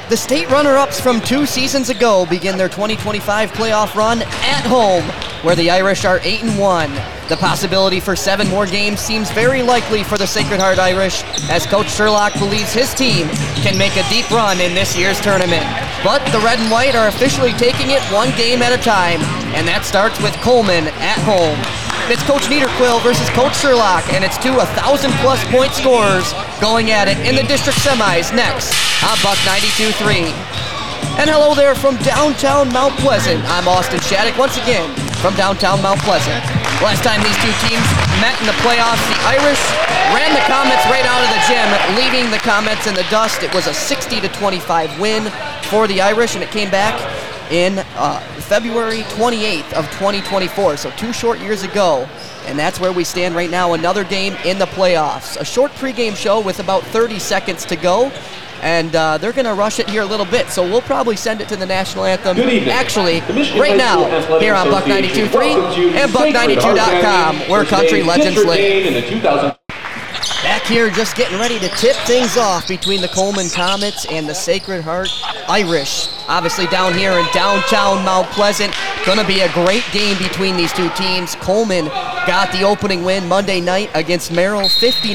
The state runner-ups from 2 seasons ago begin their 2025 playoff run at home, where the Irish are 8-1. The possibility for 7 more games seems very likely for the Sacred Heart Irish, as Coach Sherlock believes his team can make a deep run in this year's tournament. But the Red and White are officially taking it 1 game at a time, and that starts with Coleman at home. It's Coach Niederquill versus Coach Sherlock, and it's 2 1,000-plus point scorers going at it in the district semis next on Buck 92.3. And hello there from downtown Mount Pleasant. I'm Austin Shattuck once again from downtown Mount Pleasant. Last time these 2 teams met in the playoffs, the Irish ran the Comets right out of the gym, leaving the Comets in the dust. It was a 60-25 win for the Irish, and it came back in February 28th of 2024, so 2 short years ago, and that's where we stand right now. Another game in the playoffs. A short pregame show with about 30 seconds to go, and they're going to rush it here a little bit, so we'll probably send it to the national anthem actually right now here on Buck 92.3 and Buck92.com, where country legends live. Back here just getting ready to tip things off between the Coleman Comets and the Sacred Heart Irish. Obviously down here in downtown Mount Pleasant, going to be a great game between these 2 teams. Coleman got the opening win Monday night against Merrill,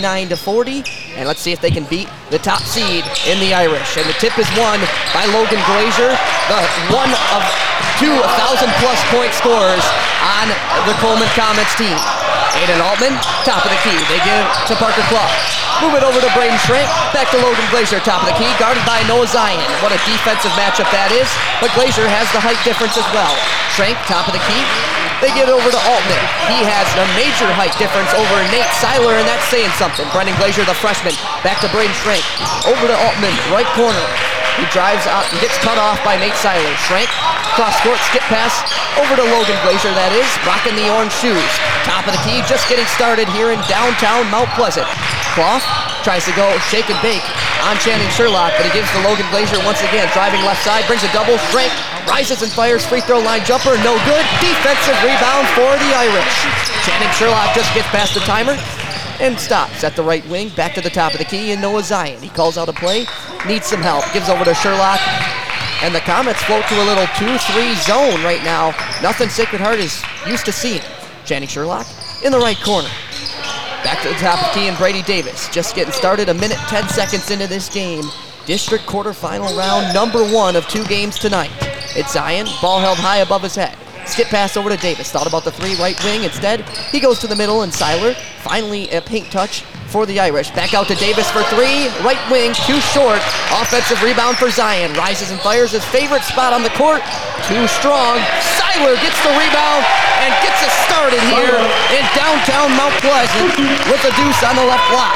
59-40, and let's see if they can beat the top seed in the Irish. And the tip is won by Logan Glazier, one of 2 1,000-plus point scorers on the Coleman Comets team. Aiden Altman, top of the key. They give it to Parker Clough. Move it over to Braden Schrank. Back to Logan Glazier, top of the key. Guarded by Noah Zion. What a defensive matchup that is. But Glazier has the height difference as well. Schrank, top of the key. They give it over to Altman. He has a major height difference over Nate Seiler, and that's saying something. Brendan Glazier, the freshman. Back to Braden Schrank. Over to Altman, right corner. He drives out and gets cut off by Nate Seiler. Schrank, cross-court, skip pass, over to Logan Glazier, that is, rocking the orange shoes. Top of the key, just getting started here in downtown Mount Pleasant. Clough tries to go shake and bake on Channing Sherlock, but he gives to Logan Glazier once again, driving left side, brings a double. Schrank rises and fires, free throw line jumper, no good. Defensive rebound for the Irish. Channing Sherlock just gets past the timer and stops at the right wing, back to the top of the key, and Noah Zion. He calls out a play, needs some help, gives over to Sherlock, and the Comets float to a little 2-3 zone right now. Nothing Sacred Heart is used to seeing. Channing Sherlock in the right corner. Back to the top of the key, and Brady Davis just getting started, 1 minute 10 seconds into this game. District quarterfinal round, number 1 of 2 games tonight. It's Zion, ball held high above his head. Skip pass over to Davis. Thought about the 3 right wing. Instead, he goes to the middle, and Seiler finally a paint touch for the Irish. Back out to Davis for 3. Right wing, too short. Offensive rebound for Zion. Rises and fires his favorite spot on the court. Too strong. Seiler gets the rebound and gets us started here in downtown Mount Pleasant with a deuce on the left block.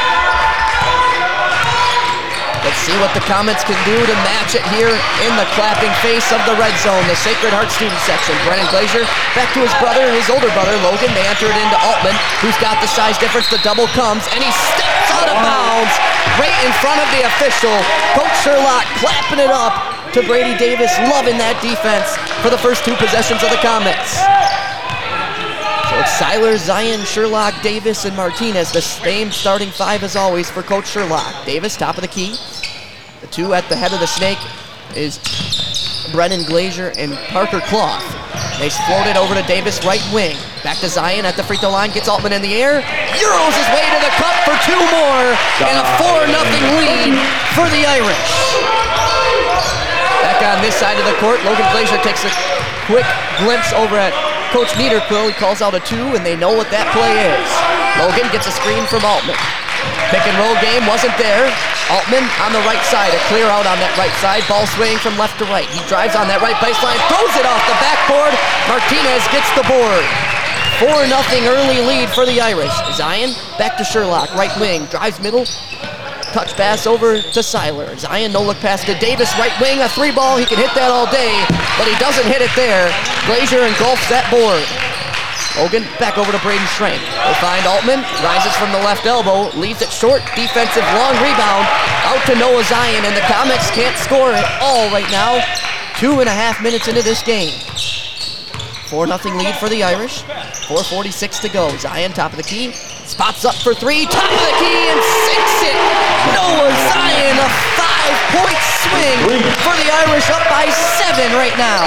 Let's see what the Comets can do to match it here in the clapping face of the red zone, the Sacred Heart student section. Brennan Glazier back to his brother, his older brother, Logan. They enter it into Altman, who's got the size difference. The double comes, and he steps out of bounds right in front of the official. Coach Sherlock clapping it up to Brady Davis, loving that defense for the first 2 possessions of the Comets. So it's Seiler, Zion, Sherlock, Davis, and Martinez. The same starting 5 as always for Coach Sherlock. Davis, top of the key. The 2 at the head of the snake is Brennan Glazier and Parker Clough. They float it over to Davis, right wing. Back to Zion at the free throw line, gets Altman in the air. Euros his way to the cup for 2 more, and a 4-0 lead for the Irish. Back on this side of the court, Logan Glazier takes a quick glimpse over at Coach Niederquill. He calls out a 2, and they know what that play is. Logan gets a screen from Altman. Pick and roll game wasn't there. Altman on the right side, a clear out on that right side. Ball swaying from left to right. He drives on that right baseline, throws it off the backboard. Martinez gets the board. 4-0 early lead for the Irish. Zion back to Sherlock, right wing, drives middle. Touch pass over to Seiler. Zion, no look pass to Davis, right wing, a 3 ball. He can hit that all day, but he doesn't hit it there. Glazier engulfs that board. Logan back over to Braden Schrank. They find Altman, rises from the left elbow, leaves it short, defensive long rebound, out to Noah Zion, and the Comets can't score at all right now. 2.5 minutes into this game. 4-0 lead for the Irish. 4:46 to go. Zion, top of the key, spots up for 3, top of the key, and sinks it. Noah Zion, a 5-point swing for the Irish, up by 7 right now.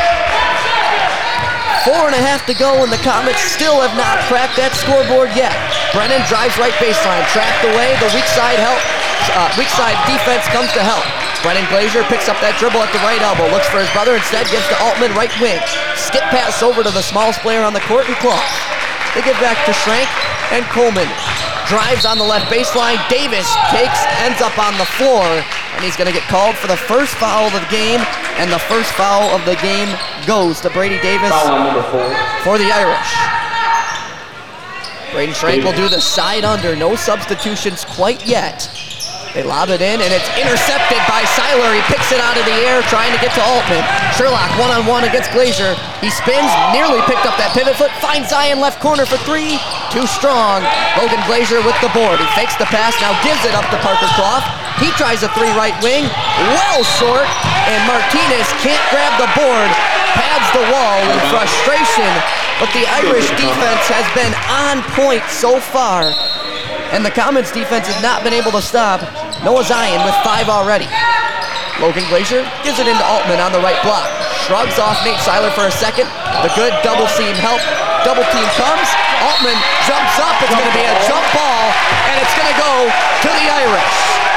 4.5 to go, and the Comets still have not cracked that scoreboard yet. Brennan drives right baseline, trapped away. The weak side defense comes to help. Brennan Glazier picks up that dribble at the right elbow, looks for his brother, instead gives to Altman right wing. Skip pass over to the smallest player on the court, and Clough. They give back to Schrank, and Coleman drives on the left baseline. Davis ends up on the floor, and he's going to get called for the first foul of the game, and the first foul of the game goes to Brady Davis for the Irish. Braden Schrank will do the side under. No substitutions quite yet. They lob it in, and it's intercepted by Seiler. He picks it out of the air, trying to get to Altman. Sherlock one-on-one against Glazier. He spins, nearly picked up that pivot foot, finds Zion left corner for 3. Too strong. Logan Glazier with the board. He fakes the pass, now gives it up to Parker Clough. He tries a 3 right wing, well short, and Martinez can't grab the board, pads the wall in frustration, but the Irish defense has been on point so far, and the Comets defense has not been able to stop Noah Zion with 5 already. Logan Glazier gives it into Altman on the right block. Shrugs off Nate Seiler for a second. The good double seam help. Double team comes. Altman jumps up. It's going to be a jump ball, and it's going to go to the Irish.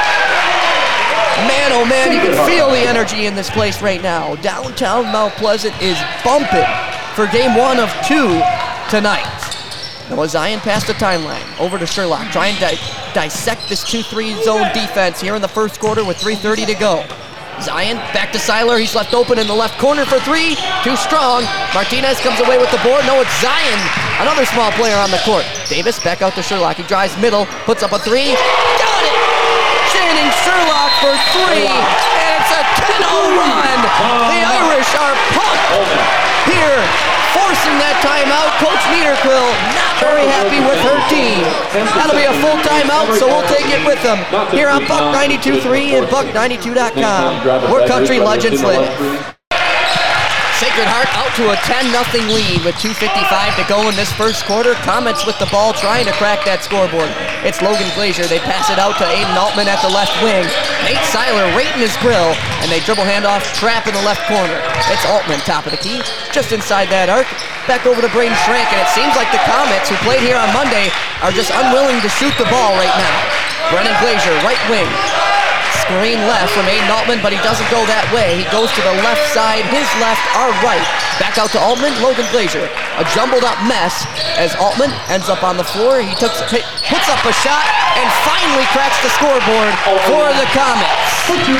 Man, oh man, you can feel the energy in this place right now. Downtown Mount Pleasant is bumping for game 1 of 2 tonight. Noah Zion past the timeline, over to Sherlock, trying to dissect this 2-3 zone defense here in the first quarter with 3:30 to go. Zion back to Seiler, he's left open in the left corner for 3, too strong. Martinez comes away with the board. No, it's Zion, another small player on the court. Davis back out to Sherlock, he drives middle, puts up a 3, got it! Channing Sherlock for 3, and it's a 10-0 run. The Irish are pumped here, forcing that timeout. Coach Niederquill not very happy with her team. That'll be a full timeout, so we'll take it with them here on Buck 92.3 and Buck92.com, where country legends live. Sacred Heart out to a 10-0 lead with 2:55 to go in this first quarter. Comets with the ball trying to crack that scoreboard. It's Logan Glazier. They pass it out to Aiden Altman at the left wing. Nate Seiler right in his grill, and they dribble handoff, trap in the left corner. It's Altman, top of the key, just inside that arc. Back over to Braden Schrank, and it seems like the Comets, who played here on Monday, are just unwilling to shoot the ball right now. Brennan Glazier, right wing. Screen left from Aiden Altman, but he doesn't go that way. He goes to the left side, his left, our right. Back out to Altman, Logan Glazier. A jumbled up mess as Altman ends up on the floor. He puts up a shot and finally cracks the scoreboard for the Comets.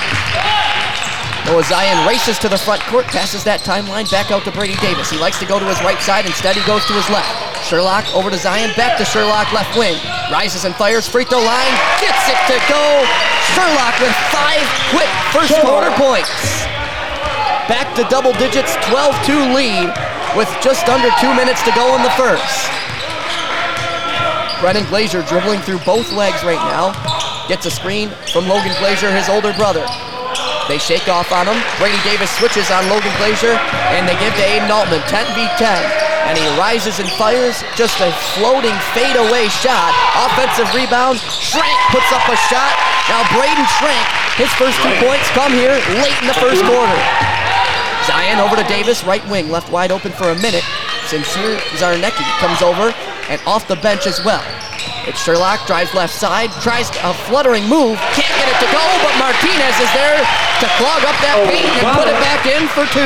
Noah Zion races to the front court, passes that timeline back out to Brady Davis. He likes to go to his right side, instead he goes to his left. Sherlock over to Zion, back to Sherlock, left wing. Rises and fires, free throw line, gets it to go. Sherlock with 5 quick first quarter points. Back to double digits, 12-2 lead with just under 2 minutes to go in the first. Brennan Glazier dribbling through both legs right now. Gets a screen from Logan Glazier, his older brother. They shake off on him. Brady Davis switches on Logan Glazier, and they give to Aiden Altman, 10v10. And he rises and fires, just a floating fadeaway shot. Offensive rebound, Schrank puts up a shot. Now Braden Schrank, his first 2 points come here late in the first quarter. Zion over to Davis, right wing, left wide open for a minute. Sincere Zarnecki comes over, and off the bench as well. It's Sherlock, drives left side, tries a fluttering move, can't get it to go, but Martinez is there to clog up that paint and put it back in for 2.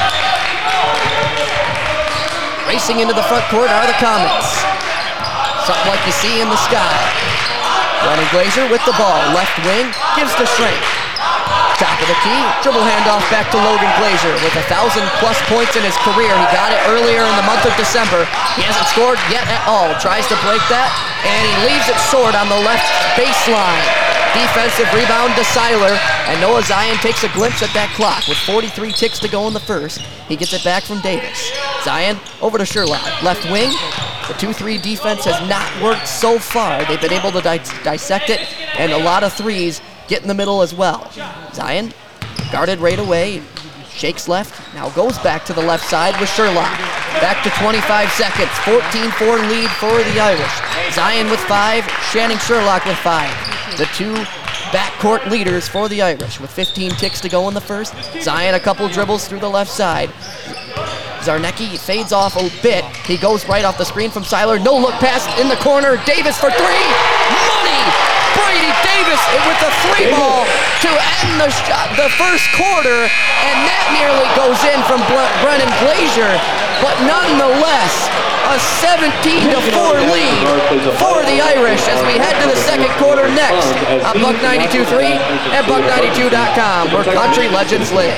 Racing into the front court are the Comets. Something like you see in the sky. Brennan Glazier with the ball, left wing, gives to Schrank. Top of the key, dribble handoff back to Logan Glazier with 1,000+ points in his career. He got it earlier in the month of December. He hasn't scored yet at all. Tries to break that, and he leaves it short on the left baseline. Defensive rebound to Seiler, and Noah Zion takes a glimpse at that clock with 43 ticks to go in the first. He gets it back from Davis. Zion over to Sherlock, left wing. The 2-3 defense has not worked so far. They've been able to dissect it, and a lot of threes get in the middle as well. Zion guarded right away, shakes left, now goes back to the left side with Sherlock. Back to 25 seconds, 14-4 lead for the Irish. Zion with 5, Channing Sherlock with 5. The two backcourt leaders for the Irish with 15 ticks to go in the first. Zion a couple dribbles through the left side. Zarnecki fades off a bit. He goes right off the screen from Seiler. No look pass in the corner. Davis for three. Money! Brady Davis with the three ball to end the first quarter, and that nearly goes in from Brennan Glazier, but nonetheless, a 17-4 lead for the Irish as we head to the second quarter next on Buck 92.3 and Buck92.com, where country legends live.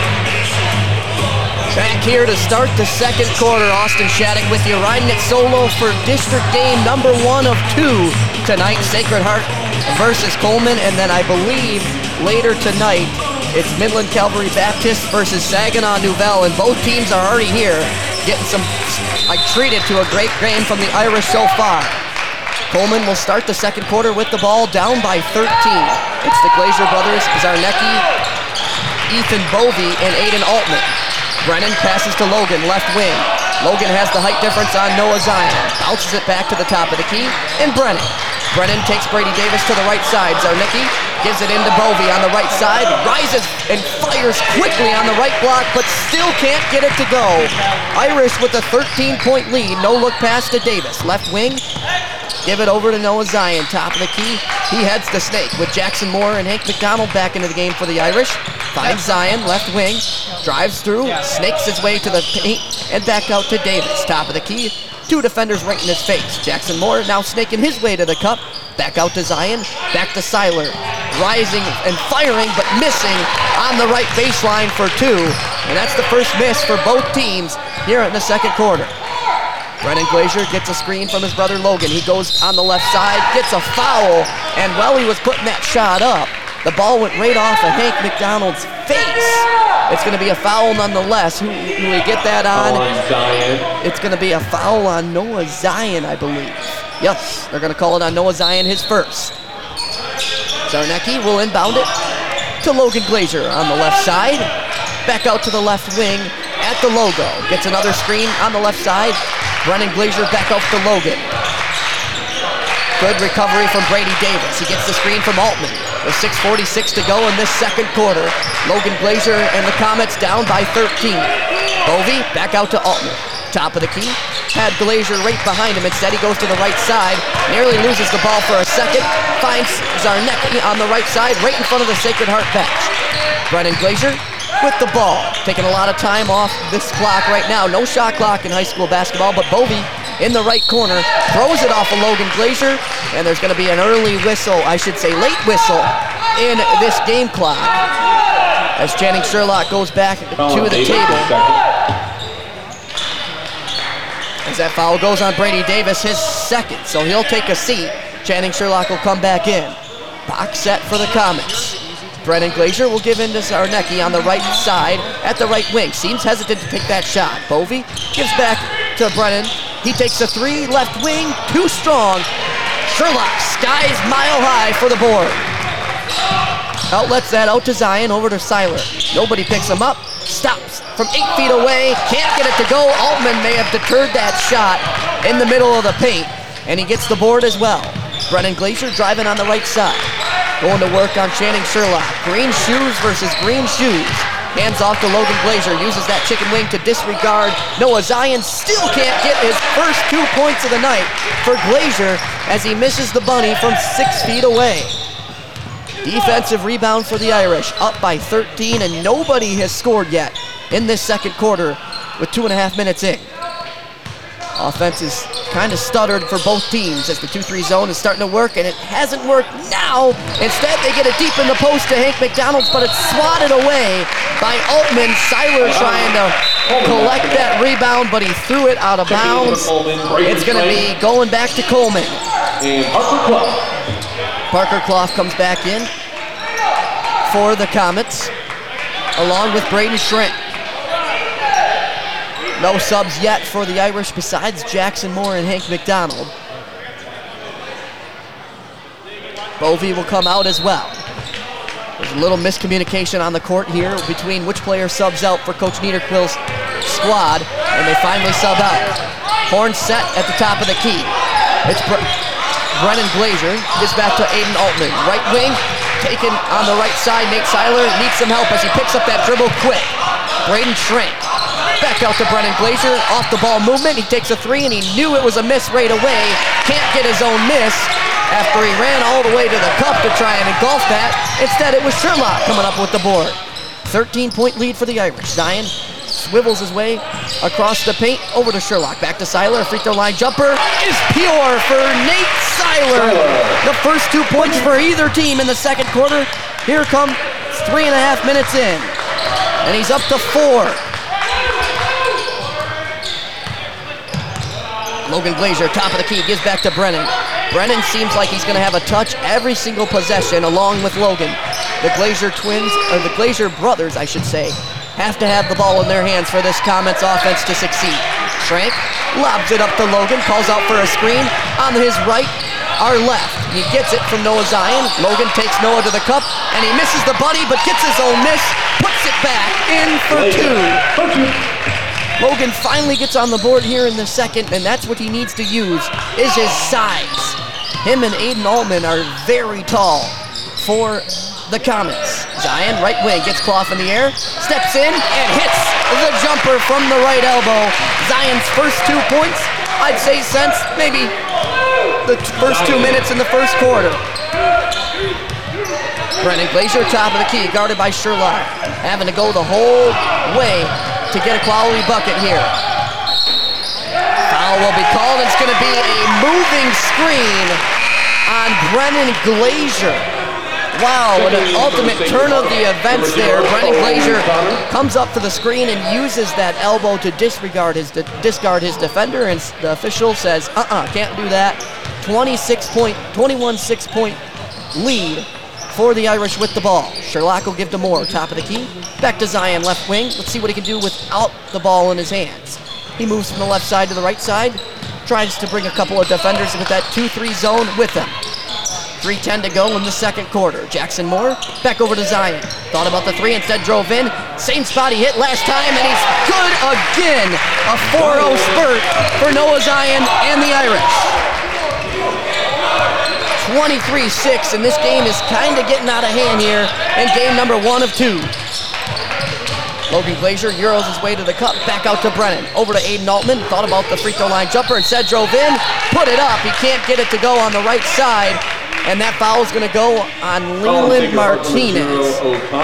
Back here to start the second quarter, Austin Shattuck with you, riding it solo for district game number 1 of 2 tonight, Sacred Heart versus Coleman, and then I believe later tonight it's Midland Calvary Baptist versus Saginaw Nouvelle, and both teams are already here getting some, treated to a great game from the Irish so far. Coleman will start the second quarter with the ball down by 13. It's the Glazier brothers, Zarnecki, Ethan Bovey, and Aiden Altman. Brennan passes to Logan, left wing. Logan has the height difference on Noah Zion. Bounces it back to the top of the key, and Brennan. Brennan takes Brady Davis to the right side. Zarnecki gives it into Bovey on the right side. Rises and fires quickly on the right block, but still can't get it to go. Irish with a 13-point lead. No look pass to Davis. Left wing. Give it over to Noah Zion, top of the key. He heads the snake with Jackson Moore and Hank McDonald back into the game for the Irish. Finds Zion, left wing, drives through, snakes his way to the paint, and back out to Davis, top of the key. 2 defenders right in his face. Jackson Moore now snaking his way to the cup. Back out to Zion, back to Seiler. Rising and firing, but missing on the right baseline for 2. And that's the first miss for both teams here in the second quarter. Brennan Glazier gets a screen from his brother Logan. He goes on the left side, gets a foul, and while he was putting that shot up, the ball went right off of Hank McDonald's face. It's going to be a foul nonetheless. Who we get that on? It's going to be a foul on Noah Zion, I believe. Yes, they're going to call it on Noah Zion, his first. Zarnecki will inbound it to Logan Glazier on the left side. Back out to the left wing at the logo. Gets another screen on the left side. Brennan Glazier back up to Logan. Good recovery from Brady Davis. He gets the screen from Altman. With 6:46 to go in this second quarter. Logan Glazier and the Comets down by 13. Bovey back out to Altman. Top of the key. Had Glazier right behind him. Instead he goes to the right side. Nearly loses the ball for a second. Finds Zarnecki on the right side, right in front of the Sacred Heart bench. Brennan Glazier with the ball. Taking a lot of time off this clock right now. No shot clock in high school basketball, but Bovey in the right corner throws it off of Logan Glazier, and there's going to be an early whistle, I should say late whistle, in this game clock as Channing Sherlock goes back to the table. As that foul goes on Brady Davis, his second, so he'll take a seat. Channing Sherlock will come back in. Box set for the Comets. Brennan Glazier will give in to Zarnecki on the right side at the right wing. Seems hesitant to take that shot. Bovey gives back to Brennan. He takes a 3, left wing, too strong. Sherlock skies mile high for the board. Outlets that out to Zion, over to Seiler. Nobody picks him up. Stops from 8 feet away. Can't get it to go. Altman may have deterred that shot in the middle of the paint, and he gets the board as well. Brennan Glazier driving on the right side. Going to work on Channing Sherlock. Green shoes versus green shoes. Hands off to Logan Glazier. Uses that chicken wing to disregard Noah Zion. Still can't get his first 2 points of the night for Glazier as he misses the bunny from 6 feet away. Defensive rebound for the Irish. Up by 13, and nobody has scored yet in this second quarter with 2.5 minutes in. Offense is kind of stuttered for both teams as the 2-3 zone is starting to work, and it hasn't worked now. Instead, they get it deep in the post to Hank McDonald, but it's swatted away by Altman. Seiler trying to collect that rebound, but he threw it out of bounds. It's going to be going back to Coleman. Parker Clough comes back in for the Comets, along with Braden Shrink. No subs yet for the Irish besides Jackson Moore and Hank McDonald. Bovey will come out as well. There's a little miscommunication on the court here between which player subs out for Coach Niederquill's squad, and they finally sub out. Horn set at the top of the key. It's Brennan Glazier. Gets back to Aiden Altman. Right wing, taken on the right side. Nate Seiler needs some help as he picks up that dribble quick. Braden Schrank. Back out to Brennan Glazier. Off the ball movement. He takes a three, and he knew it was a miss right away. Can't get his own miss after he ran all the way to the cup to try and engulf that. Instead, it was Sherlock coming up with the board. 13-point lead for the Irish. Zion swivels his way across the paint over to Sherlock. Back to Seiler. Free throw line jumper is pure for Nate Seiler. The first 2 points for either team in the second quarter. Here come 3.5 minutes in. And he's up to 4. Logan Glazier, top of the key, gives back to Brennan. Brennan seems like he's going to have a touch every single possession along with Logan. The Glazier twins, or the Glazier brothers, I should say, have to have the ball in their hands for this Comets offense to succeed. Schrank lobs it up to Logan, calls out for a screen. On his right, our left. He gets it from Noah Zion. Logan takes Noah to the cup, and he misses the buddy, but gets his own miss, puts it back in for 2. Logan finally gets on the board here in the second, and that's what he needs to use, is his size. Him and Aiden Altman are very tall for the Comets. Zion, right wing, gets Clough in the air, steps in, and hits the jumper from the right elbow. Zion's first 2 points, I'd say since maybe the first 2 minutes in the first quarter. Brennan Glazier, top of the key, guarded by Sherlock, having to go the whole way to get a quality bucket here. Foul will be called. It's going to be a moving screen on Brennan Glazier. Wow, what an ultimate turn of the events there. Brennan Glazier comes up for the screen and uses that elbow to discard his defender, and the official says, can't do that. 21 6-point lead for the Irish with the ball. Sherlock will give to Moore, top of the key. Back to Zion, left wing. Let's see what he can do without the ball in his hands. He moves from the left side to the right side, tries to bring a couple of defenders with that 2-3 zone with him. 3:10 to go in the second quarter. Jackson Moore, back over to Zion. Thought about the three, instead drove in. Same spot he hit last time, and he's good again. A 4-0 spurt for Noah Zion and the Irish. 23-6, and this game is kind of getting out of hand here in game number 1 of 2. Logan Glazier Euros his way to the cup, back out to Brennan. Over to Aiden Altman, thought about the free throw line jumper, instead drove in, put it up. He can't get it to go on the right side, and that foul is going to go on Leland Martinez.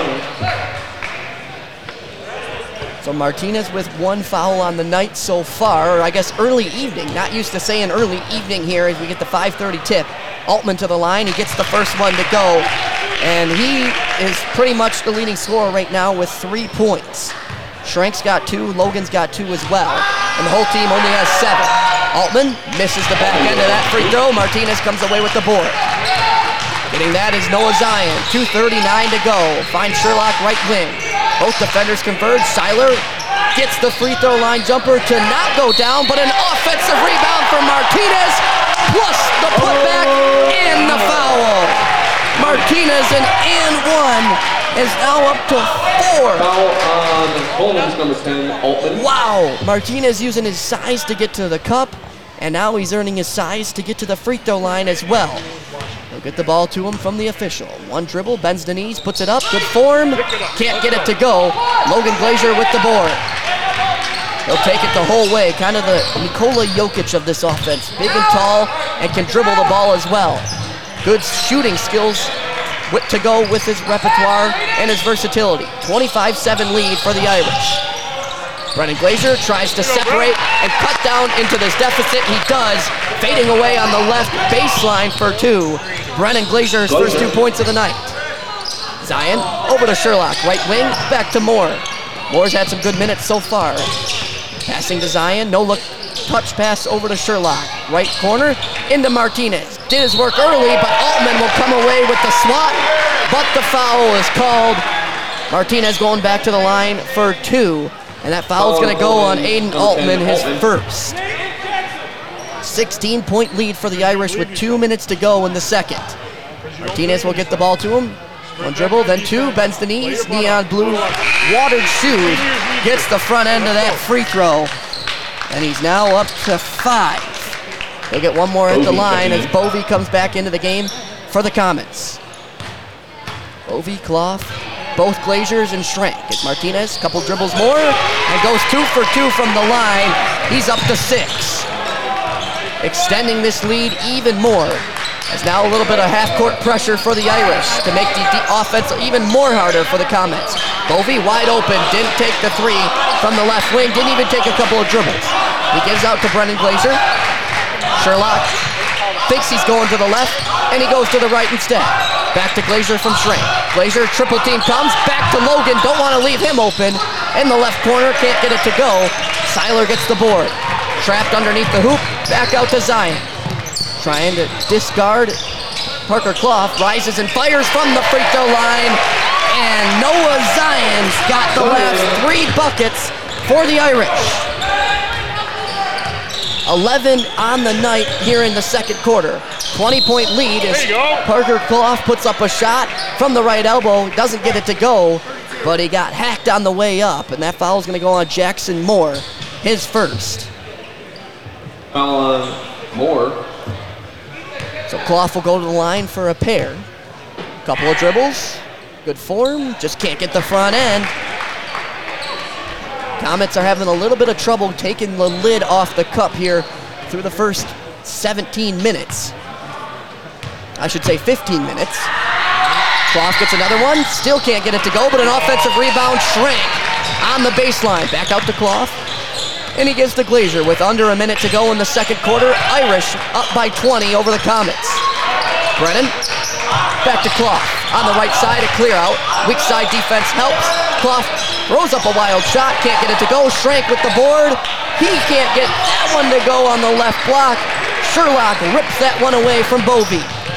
So Martinez with 1 foul on the night so far, or I guess early evening. Not used to saying early evening here as we get the 5:30 tip. Altman to the line, he gets the first one to go, and he is pretty much the leading scorer right now with 3 points. Schrank's got 2, Logan's got 2 as well, and the whole team only has 7. Altman misses the back end of that free throw. Martinez comes away with the board. Getting that is Noah Zion, 2:39 to go. Finds Sherlock right wing. Both defenders converge. Seiler gets the free throw line jumper to not go down, but an offensive rebound from Martinez, plus the putback and the foul. Martinez and 1 is now up to 4. Foul on Holmes, number 10, Altman. Wow, Martinez using his size to get to the cup, and now he's earning his size to get to the free throw line as well. He'll get the ball to him from the official. 1 dribble, bends the knees, puts it up, good form, can't get it to go. Logan Glazier with the board. He'll take it the whole way, kind of the Nikola Jokic of this offense. Big and tall, and can dribble the ball as well. Good shooting skills to go with his repertoire and his versatility. 25-7 lead for the Irish. Brennan Glazier tries to separate and cut down into this deficit. He does, fading away on the left baseline for 2. Brennan Glazier's first 2 points of the night. Zion over to Sherlock, right wing, back to Moore. Moore's had some good minutes so far. Passing to Zion, no look, touch pass over to Sherlock. Right corner, into Martinez. Did his work early, but Altman will come away with the swat, but the foul is called. Martinez going back to the line for 2, and that foul is going to go on Aiden Altman, his first. 16-point lead for the Irish with 2 minutes to go in the second. Martinez will get the ball to him. 1 dribble, then 2, bends the knees, neon blue watered shoes, gets the front end of that free throw, and he's now up to 5. He'll get 1 more at the line as Bovey comes back into the game for the Comets. Bovey, Clough, both Glaziers and Schrank. It's Martinez, couple dribbles more, and goes 2 for 2 from the line. He's up to 6. Extending this lead even more. There's now a little bit of half-court pressure for the Irish to make the offense even more harder for the Comets. Bovey wide open, didn't take the 3 from the left wing, didn't even take a couple of dribbles. He gives out to Brennan Glazier. Sherlock thinks he's going to the left, and he goes to the right instead. Back to Glazier from Schrank. Glazier, triple team comes, back to Logan, don't want to leave him open. In the left corner, can't get it to go. Seiler gets the board. Trapped underneath the hoop, back out to Zion. Trying to discard Parker Clough, rises and fires from the free throw line, and Noah Zion's got the last 3 buckets for the Irish. 11 on the night here in the second quarter. 20-point lead as Parker Clough puts up a shot from the right elbow, doesn't get it to go, but he got hacked on the way up, and that foul is going to go on Jackson Moore, his first. Foul on Moore. So Clough will go to the line for a pair. Couple of dribbles, good form, just can't get the front end. Comets are having a little bit of trouble taking the lid off the cup here through the first 17 minutes. I should say 15 minutes. Clough gets another one, still can't get it to go, but an offensive rebound. Schrank on the baseline, back out to Clough. And he gives to Glazier with under a minute to go in the second quarter. Irish up by 20 over the Comets. Brennan, back to Clough. On the right side, a clear out. Weak side defense helps. Clough throws up a wild shot, can't get it to go. Schrank with the board. He can't get that one to go on the left block. Sherlock rips that one away from Bovey.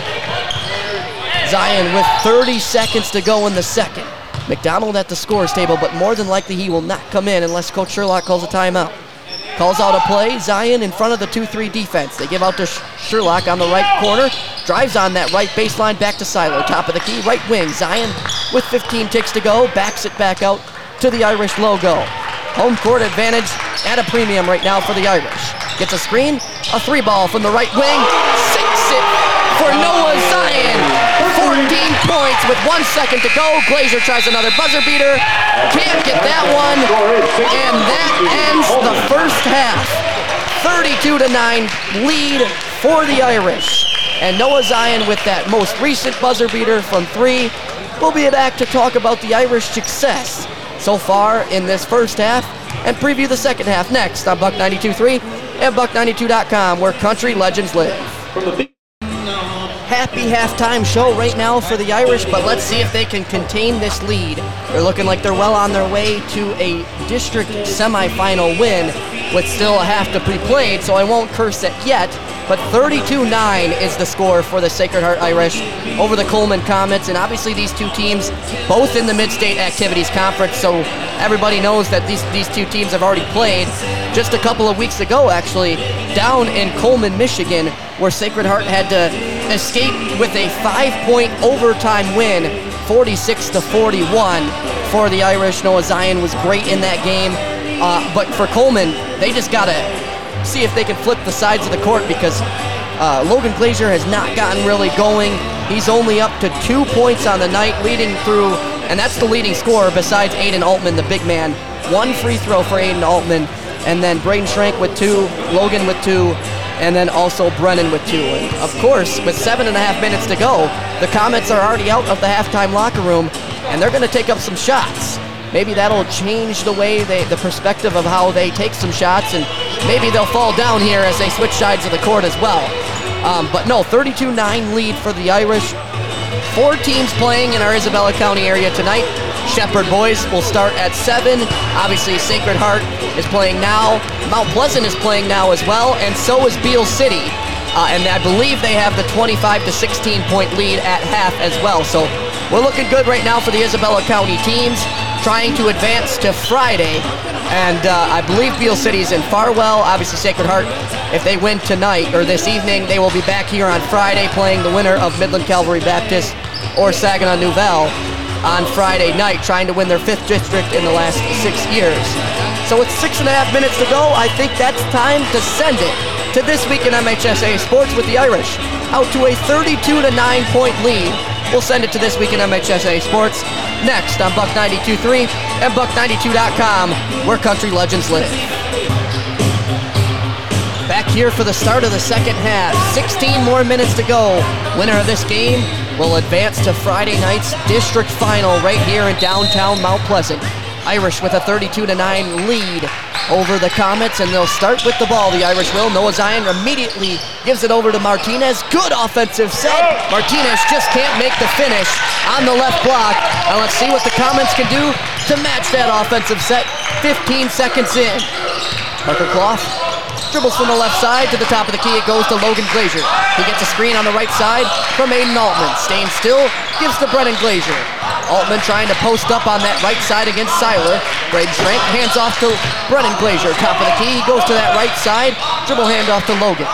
Zion with 30 seconds to go in the second. McDonald at the scores table, but more than likely he will not come in unless Coach Sherlock calls a timeout. Calls out a play, Zion in front of the 2-3 defense. They give out to Sherlock on the right corner, drives on that right baseline, back to Seiler, top of the key, right wing. Zion with 15 ticks to go, backs it back out to the Irish logo. Home court advantage at a premium right now for the Irish. Gets a screen, a 3-ball from the right wing, sinks it for Noah Zion. 14 points with 1 second to go. Glazier tries another buzzer beater. Can't get that one. And that ends the first half. 32-9 lead for the Irish. And Noah Zion with that most recent buzzer beater from 3. We'll be back to talk about the Irish success so far in this first half and preview the second half next on Buck 92.3 and Buck92.com, where country legends live. Happy halftime show right now for the Irish, but let's see if they can contain this lead. They're looking like they're well on their way to a district semifinal win with still a half to be played, so I won't curse it yet. But 32-9 is the score for the Sacred Heart Irish over the Coleman Comets, and obviously these two teams both in the Mid-State Activities Conference, so everybody knows that these two teams have already played just a couple of weeks ago, actually, down in Coleman, Michigan, where Sacred Heart had to escape with a 5-point overtime win, 46-41 for the Irish. Noah Zion was great in that game, but for Coleman, they just got to see if they can flip the sides of the court because Logan Glazier has not gotten really going. He's only up to 2 points on the night, leading through, and that's the leading scorer besides Aiden Altman, the big man. 1 free throw for Aiden Altman, and then Braden Schrank with 2, Logan with 2, and then also Brennan with 2. And of course, with 7.5 minutes to go, the Comets are already out of the halftime locker room, and they're going to take up some shots. Maybe that'll change the way the perspective of how they take some shots, and maybe they'll fall down here as they switch sides of the court as well. But no, 32-9 lead for the Irish. 4 teams playing in our Isabella County area tonight. Shepherd boys will start at 7. Obviously, Sacred Heart is playing now. Mount Pleasant is playing now as well, and so is Beale City. And I believe they have the 25-16 point lead at half as well. So we're looking good right now for the Isabella County teams, trying to advance to Friday. And I believe Beale City's in Farwell. Obviously, Sacred Heart, if they win tonight or this evening, they will be back here on Friday playing the winner of Midland Calvary Baptist or Saginaw Nouvelle on Friday night, trying to win their 5th district in the last 6 years. So with 6.5 minutes to go, I think that's time to send it to This Week in MHSA Sports with the Irish out to a 32-9 point lead We'll send it to This Week in MHSA Sports next on Buck 92.3 and Buck92.com, where country legends live. Back here for the start of the second half. 16 more minutes to go. Winner of this game will advance to Friday night's district final right here in downtown Mount Pleasant. Irish with a 32-9 lead over the Comets, and they'll start with the ball. The Irish will. Noah Zion immediately gives it over to Martinez. Good offensive set. Martinez just can't make the finish on the left block. Now let's see what the Comets can do to match that offensive set. 15 seconds in. Parker Clough dribbles from the left side to the top of the key. It goes to Logan Glazier. He gets a screen on the right side from Aiden Altman. Staying still, gives to Brennan Glazier. Altman trying to post up on that right side against Seiler. Braden Schrank hands off to Brennan Glazier. Top of the key, he goes to that right side. Dribble handoff to Logan.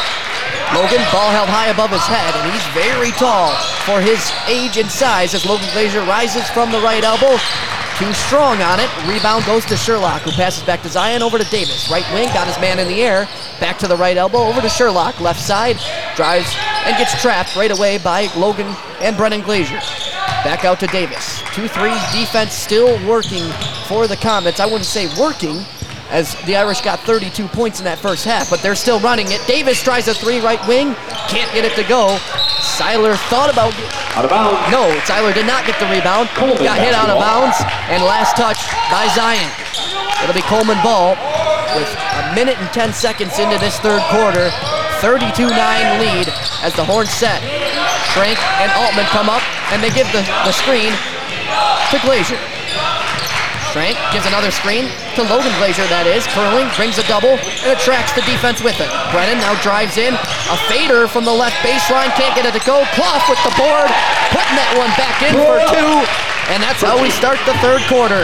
Logan, ball held high above his head, and he's very tall for his age and size as Logan Glazier rises from the right elbow. Too strong on it. Rebound goes to Sherlock, who passes back to Zion, over to Davis. Right wing, got his man in the air. Back to the right elbow, over to Sherlock. Left side, drives and gets trapped right away by Logan and Brennan Glazier. Back out to Davis. 2-3 defense still working for the Comets. I wouldn't say working, as the Irish got 32 points in that first half, but they're still running it. Davis tries a three right wing, can't get it to go. Seiler thought about Out of bounds. No, Seiler did not get the rebound. Got hit out of bounds, and last touch by Zion. It'll be Coleman ball with a minute and 10 seconds into this third quarter. 32-9 lead as the horn set. Schrank and Altman come up, and they give the screen to Glazier. Schrank gives another screen to Logan Glazier, that is. Curling, brings a double, and attracts the defense with it. Brennan now drives in. A fader from the left baseline, can't get it to go. Clough with the board, putting that one back in for two, and that's how we start the third quarter.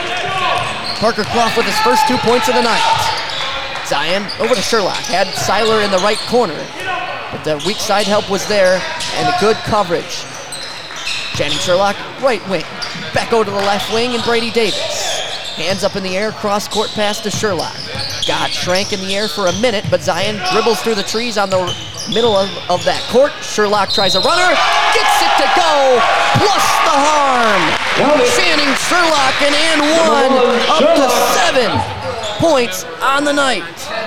Parker Clough with his first 2 points of the night. Zion over to Sherlock, had Seiler in the right corner, but the weak side help was there, and good coverage. Channing Sherlock, right wing. Back over to the left wing, and Brady Davis. Hands up in the air, cross-court pass to Sherlock. Got Schrank in the air for a minute, but Zion dribbles through the trees on the middle of that court. Sherlock tries a runner, gets it to go, plus the harm. Channing Sherlock and one, up to 7 points on the night.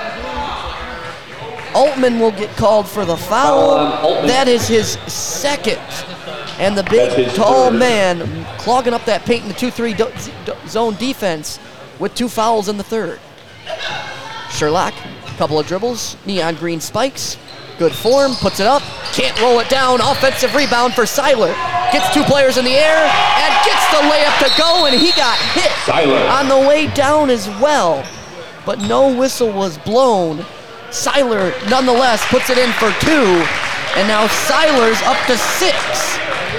Altman will get called for the foul. That is his second. And the big, tall man clogging up that paint in the 2-3 zone defense with 2 fouls in the third. Sherlock, couple of dribbles, neon green spikes, good form, puts it up, can't roll it down. Offensive rebound for Seiler. Gets 2 players in the air and gets the layup to go, and he got hit on the way down as well. But no whistle was blown. Seiler, nonetheless, puts it in for 2, and now Seiler's up to 6.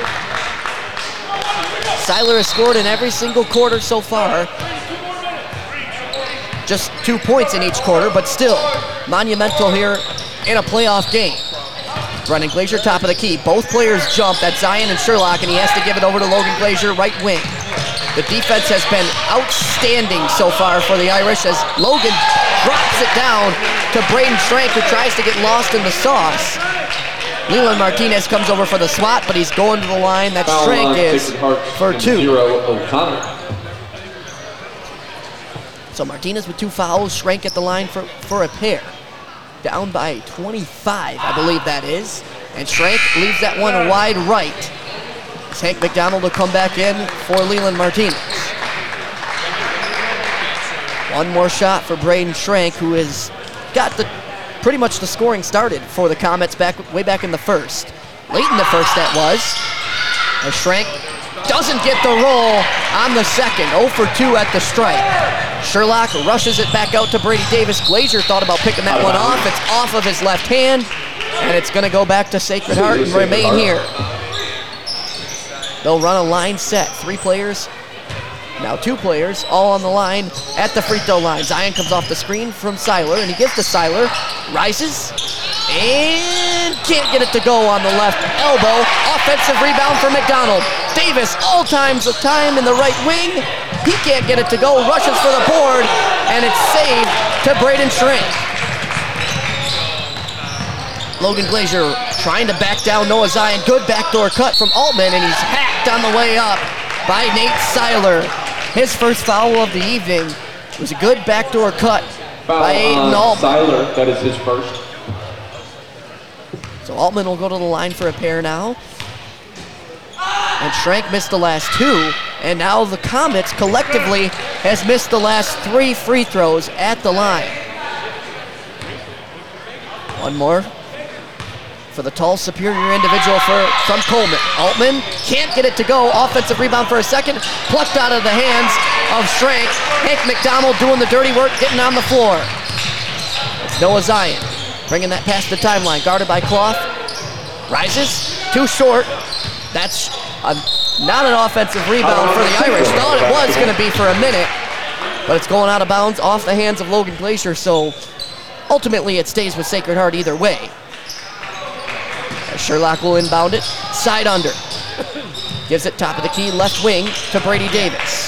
Seiler has scored in every single quarter so far. Just 2 points in each quarter, but still monumental here in a playoff game. Brennan Glazier, top of the key. Both players jump at Zion and Sherlock, and he has to give it over to Logan Glazier, right wing. The defense has been outstanding so far for the Irish as Logan drops it down to Braden Schrank, who tries to get lost in the sauce. Leland Martinez comes over for the swat, but he's going to the line. That Schrank is for 2. So Martinez with 2 fouls, Schrank at the line for a pair. Down by 25, I believe that is. And Schrank leaves that one wide right. Hank McDonald will come back in for Leland Martinez. One more shot for Braden Schrank, who has got pretty much the scoring started for the Comets way back in the first. Late in the first, that was. As Schrank doesn't get the roll on the second. 0 for 2 at the stripe. Sherlock rushes it back out to Brady Davis. Glazier thought about picking that one off. It's off of his left hand, and it's going to go back to Sacred Heart and remain here. They'll run a line set. 3 players, now 2 players, all on the line at the free throw line. Zion comes off the screen from Seiler, and he gives to Seiler. Rises, and can't get it to go on the left elbow. Offensive rebound for McDonald. Davis, all times of time in the right wing. He can't get it to go, rushes for the board, and it's saved to Braden Schrank. Logan Glazier trying to back down Noah Zion. Good backdoor cut from Altman, and he's hacked on the way up by Nate Seiler. His first foul of the evening. It was a good backdoor cut by Aiden Altman. Seiler, that is his first. So Altman will go to the line for a pair now. And Schrank missed the last two. And now the Comets collectively has missed the last 3 free throws at the line. One more for the tall, superior individual from Coleman. Altman can't get it to go. Offensive rebound for a second. Plucked out of the hands of Schrank. Hank McDonald doing the dirty work, getting on the floor. It's Noah Zion bringing that past the timeline. Guarded by Clough. Rises. Too short. That's not an offensive rebound for the Irish. Thought it was going to be for a minute, but it's going out of bounds off the hands of Logan Glazier, so ultimately it stays with Sacred Heart either way. Sherlock will inbound it, side under. Gives it top of the key, left wing to Brady Davis.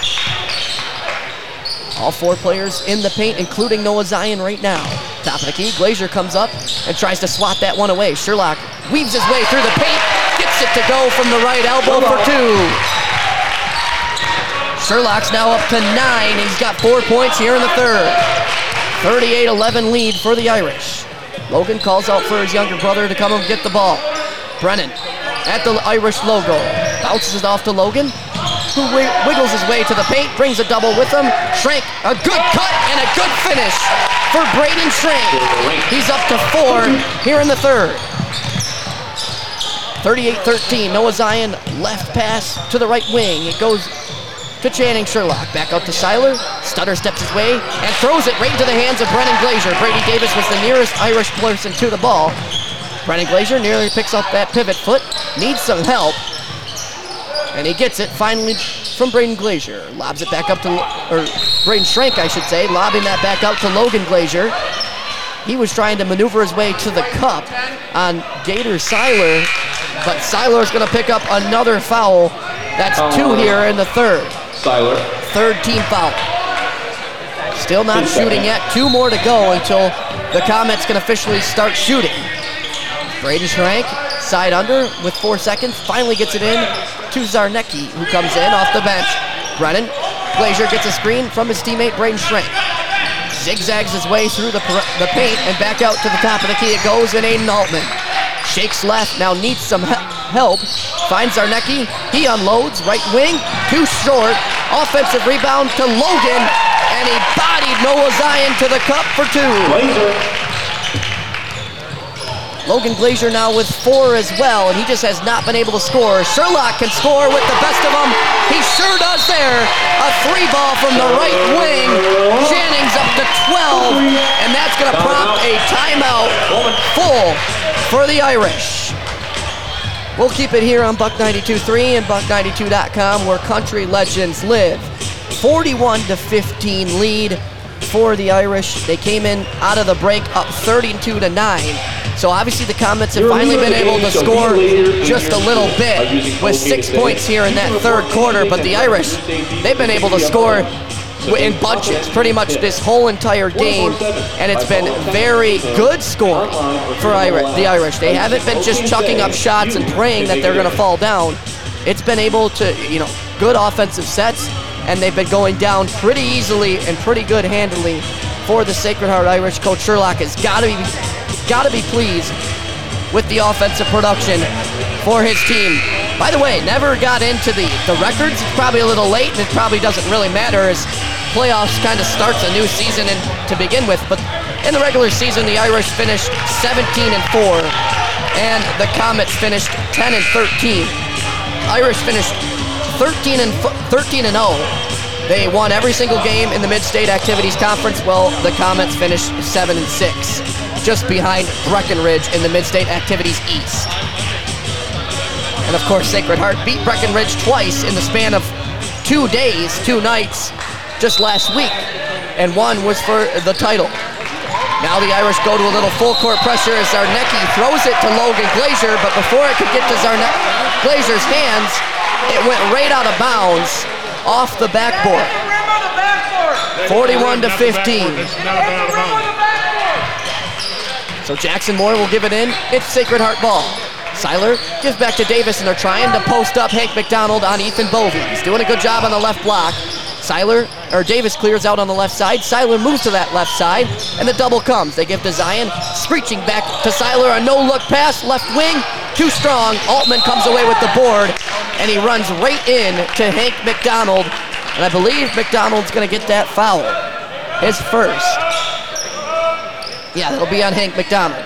All 4 players in the paint, including Noah Zion right now. Top of the key, Glazier comes up and tries to swat that one away. Sherlock weaves his way through the paint, gets it to go from the right elbow for 2. Sherlock's now up to 9. He's got 4 points here in the third. 38-11 lead for the Irish. Logan calls out for his younger brother to come and get the ball. Brennan at the Irish logo. Bounces it off to Logan, who wiggles his way to the paint, brings a double with him. Schrank, a good cut and a good finish for Braden Schrank. He's up to 4 here in the third. 38-13, Noah Zion left pass to the right wing. It goes to Channing Sherlock. Back out to Seiler. Stutter steps his way and throws it right into the hands of Brennan Glazier. Brady Davis was the nearest Irish person to the ball. Brennan Glazier nearly picks up that pivot foot. Needs some help. And he gets it finally from Braden Glazier. Lobs it back up to, or Braden Schrank, I should say, lobbing that back out to Logan Glazier. He was trying to maneuver his way to the cup on Gator Seiler, but Seiler's going to pick up another foul. That's 2 here in the third. Seiler. Third team foul. Still not shooting yet. 2 more to go until the Comets can officially start shooting. Braden Schrank, side under with 4 seconds, finally gets it in to Zarnecki, who comes in off the bench. Brennan Glazier gets a screen from his teammate Braden Schrank. Zigzags his way through the paint and back out to the top of the key it goes, and Aiden Altman shakes left, now needs some help. Finds Zarnecki, he unloads, right wing, too short. Offensive rebound to Logan, and he bodied Noah Zion to the cup for 2. Logan Glazier now with 4 as well, and he just has not been able to score. Sherlock can score with the best of them. He sure does there. A 3 ball from the right wing. Channing's up to 12, and that's going to prompt a timeout full for the Irish. We'll keep it here on Buck 92.3 and Buck92.com, where country legends live. 41-15 lead for the Irish. They came in out of the break up 32-9. So obviously the Comets have finally been able to score just a little bit with 6 points here in that third quarter, but the Irish, they've been able to score in bunches pretty much this whole entire game, and it's been very good scoring for the Irish. They haven't been just chucking up shots and praying that they're going to fall down. It's been able to, good offensive sets, and they've been going down pretty easily and pretty good handily for the Sacred Heart Irish. Coach Sherlock has got to be pleased with the offensive production for his team. By the way, never got into the records. It's probably a little late, and it probably doesn't really matter as playoffs kind of starts a new season to begin with. But in the regular season, the Irish finished 17-4, and the Comets finished 10-13. Irish finished 13-0. They won every single game in the Mid-State Activities Conference, while the Comets finished 7-6, just behind Breckenridge in the Mid-State Activities East. And of course, Sacred Heart beat Breckenridge twice in the span of 2 days, 2 nights, just last week, and one was for the title. Now the Irish go to a little full court pressure as Zarnecki throws it to Logan Glazier, but before it could get to Glazier's hands, it went right out of bounds off the backboard. 41-15. So Jackson Moore will give it in. It's Sacred Heart ball. Seiler gives back to Davis, and they're trying to post up Hank McDonald on Ethan Bovey. He's doing a good job on the left block. Davis clears out on the left side. Seiler moves to that left side, and the double comes. They give to Zion, screeching back to Seiler, a no-look pass, left wing, too strong. Altman comes away with the board, and he runs right in to Hank McDonald, and I believe McDonald's gonna get that foul, his first. Yeah, that'll be on Hank McDonald.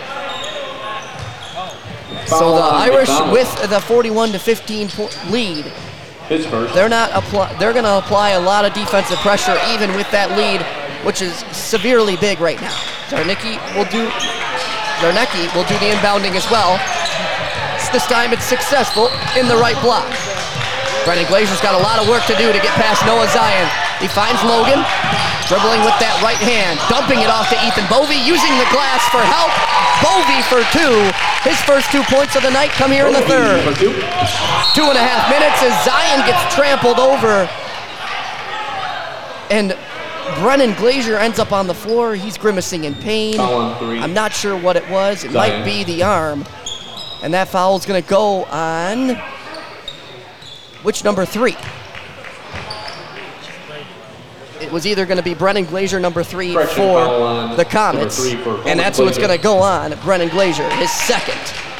So the Irish with the 41-15 lead. His first. They're going to apply a lot of defensive pressure even with that lead, which is severely big right now. Zarnicki will do the inbounding as well. This time it's successful in the right block. Brennan Glazer's got a lot of work to do to get past Noah Zion. He finds Logan, dribbling with that right hand, dumping it off to Ethan Bovey, using the glass for help. Bovey for two. His first 2 points of the night come here in the third. 2.5 minutes as Zion gets trampled over. And Brennan Glazer ends up on the floor. He's grimacing in pain. I'm not sure what it was. It might be the arm. And that foul is going to go on which number 3? It was either going to be Brennan Glazer, number 3 for the Comets, and that's who it's going to go on, Brennan Glazer, his second.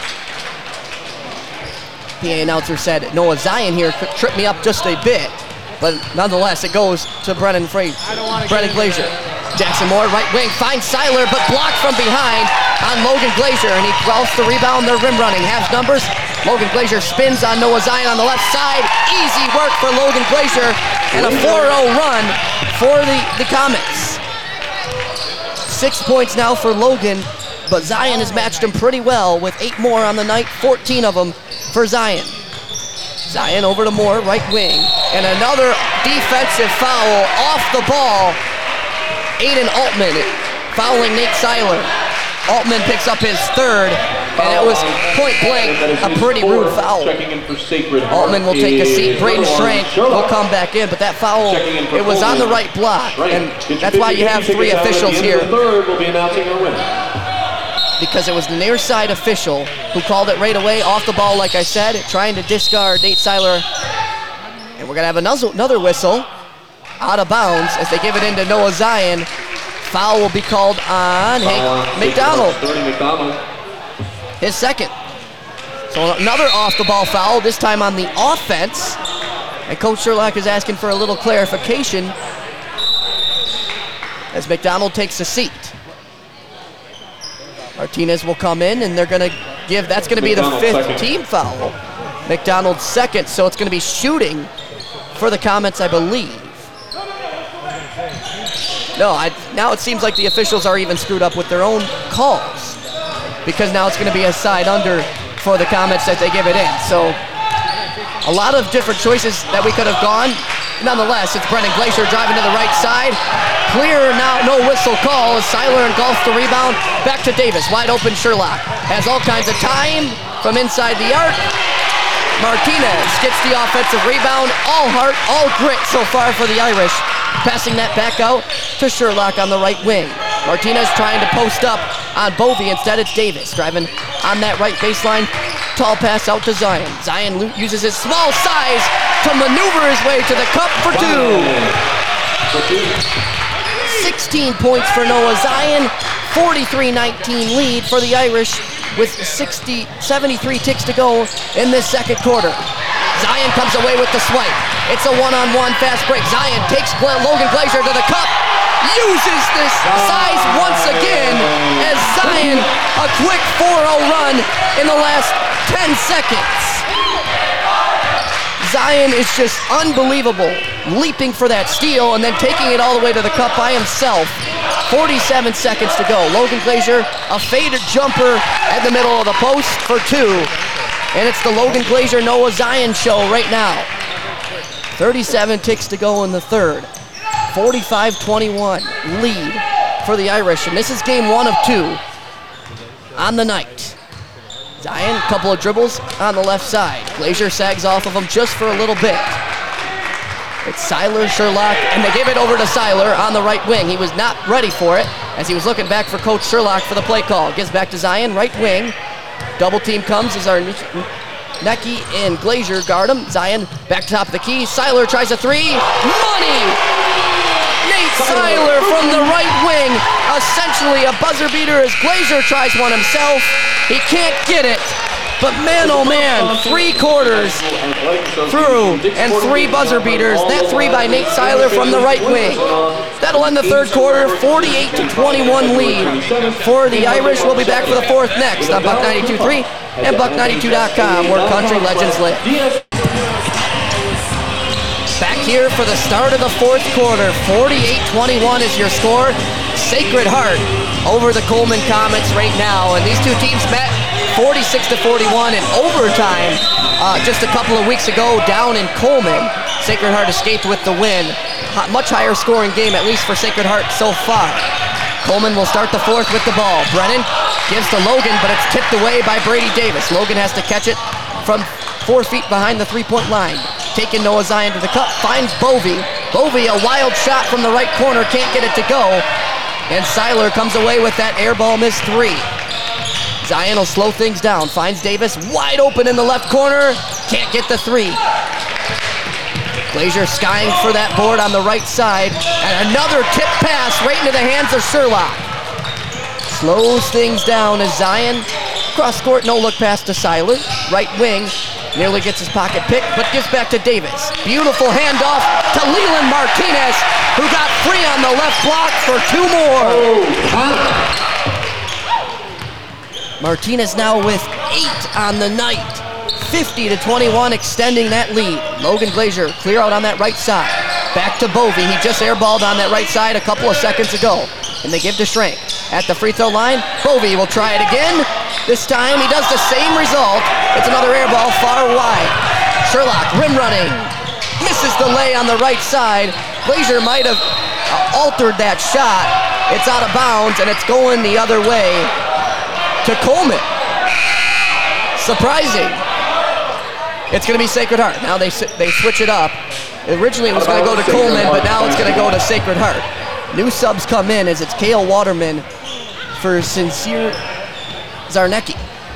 PA announcer said Noah Zion here could trip me up just a bit, but nonetheless it goes to Brennan Glazer. Jackson Moore, right wing, finds Seiler, but blocked from behind on Logan Glazer, and he draws the rebound. They're rim running, has numbers. Logan Glazer spins on Noah Zion on the left side. Easy work for Logan Glazer, and a 4-0 run for the Comets. 6 points now for Logan, but Zion has matched him pretty well with 8 more on the night, 14 of them for Zion. Zion over to Moore, right wing, and another defensive foul off the ball. Aiden Altman fouling Nate Seiler. Altman picks up his third, and it was point blank, a pretty rude foul. Altman will take a seat. Braden Schrank will come back in, but that foul, it was on the right block, and that's why you have 3 officials here. Because it was the near side official who called it right away, off the ball, like I said, trying to discard Nate Seiler. And we're going to have another whistle out of bounds as they give it into Noah Zion. Foul will be called on Hank McDonald. His second. So another off-the-ball foul, this time on the offense. And Coach Sherlock is asking for a little clarification as McDonald takes a seat. Martinez will come in, and they're going to give, that's going to be the 5th team foul. McDonald's second, so it's going to be shooting for the Comets, I believe. No, now it seems like the officials are even screwed up with their own calls, because now it's going to be a side under for the Comets that they give it in. So a lot of different choices that we could have gone. Nonetheless, it's Brennan Glazer driving to the right side. Clear now, no whistle call as Seiler engulfs the rebound. Back to Davis, wide open Sherlock. Has all kinds of time from inside the arc. Martinez gets the offensive rebound. All heart, all grit so far for the Irish. Passing that back out to Sherlock on the right wing. Martinez trying to post up on Bovey. Instead, it's Davis driving on that right baseline. Tall pass out to Zion. Zion uses his small size to maneuver his way to the cup for 2. 16 points for Noah Zion. 43-19 lead for the Irish with 73 ticks to go in this second quarter. Zion comes away with the swipe. It's a one-on-one fast break. Zion takes Logan Glazer to the cup. Uses this size once again as Zion, a quick 4-0 run in the last 10 seconds. Zion is just unbelievable, leaping for that steal and then taking it all the way to the cup by himself. 47 seconds to go. Logan Glazer, a faded jumper at the middle of the post for 2. And it's the Logan Glazer Noah Zion show right now. 37 ticks to go in the third. 45-21 lead for the Irish. And this is game 1 of 2 on the night. Zion, a couple of dribbles on the left side. Glazer sags off of him just for a little bit. It's Seiler, Sherlock, and they give it over to Seiler on the right wing. He was not ready for it as he was looking back for Coach Sherlock for the play call. Gives back to Zion, right wing. Double team comes as our Necky and Glazier guard him. Zion back to top of the key. Seiler tries a three. Money! Nate Seiler from the right wing. Essentially a buzzer beater as Glazier tries one himself. He can't get it. But man, oh man, 3 quarters through and 3 buzzer beaters. That 3 by Nate Seiler from the right wing. That'll end the third quarter, 48-21 lead for the Irish. We'll be back for the fourth next on Buck 92.3 and Buck92.com, where country legends live. Back here for the start of the fourth quarter. 48-21 is your score. Sacred Heart over the Coleman Comets right now. And these two teams met 46-41 in overtime just a couple of weeks ago down in Coleman. Sacred Heart escaped with the win. Much higher scoring game, at least for Sacred Heart so far. Coleman will start the fourth with the ball. Brennan gives to Logan, but it's tipped away by Brady Davis. Logan has to catch it from 4 feet behind the three-point line. Taking Noah Zion to the cup, finds Bovey. Bovey, a wild shot from the right corner, can't get it to go. And Seiler comes away with that air ball missed 3. Zion will slow things down, finds Davis wide open in the left corner, can't get the 3. Glazier skying for that board on the right side, and another tip pass right into the hands of Sherlock. Slows things down as Zion, cross court, no look pass to Seiler, right wing, nearly gets his pocket picked, but gives back to Davis. Beautiful handoff to Leland Martinez, who got free on the left block for 2 more. Martinez now with 8 on the night. 50-21, extending that lead. Logan Glazier clear out on that right side. Back to Bovey. He just airballed on that right side a couple of seconds ago. And they give to Schrank. At the free throw line, Bovey will try it again. This time he does the same result. It's another airball far wide. Sherlock rim running. Misses the lay on the right side. Glazier might have altered that shot. It's out of bounds and it's going the other way to Coleman. Surprising. It's going to be Sacred Heart. Now they switch it up. Originally it was going to go to Coleman, but now it's going to go to Sacred Heart. New subs come in as it's Cale Waterman for Sincere Zarnecki.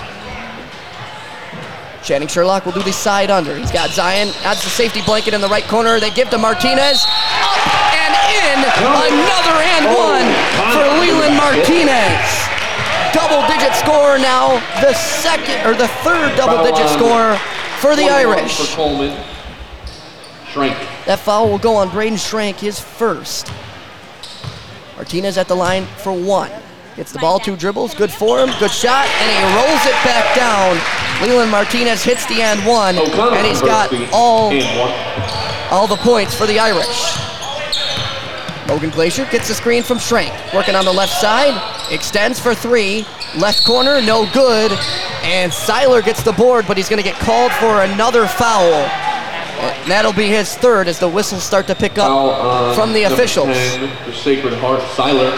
Channing Sherlock will do the side under. He's got Zion, adds the safety blanket in the right corner. They give to Martinez. Up and in. Another and one for Leland Martinez. Double-digit score now. The third double-digit score for the Irish. For Coleman. Schrank. That foul will go on Braden Schrank, his first. Martinez at the line for 1. Gets the ball, 2 dribbles, good for him, good shot, and he rolls it back down. Leland Martinez hits the and 1, and he's got all the points for the Irish. Logan Glazier gets the screen from Schrank, working on the left side, extends for 3, left corner, no good, and Seiler gets the board, but he's going to get called for another foul. And that'll be his third as the whistles start to pick up from the officials. 10 for Sacred Heart, Seiler.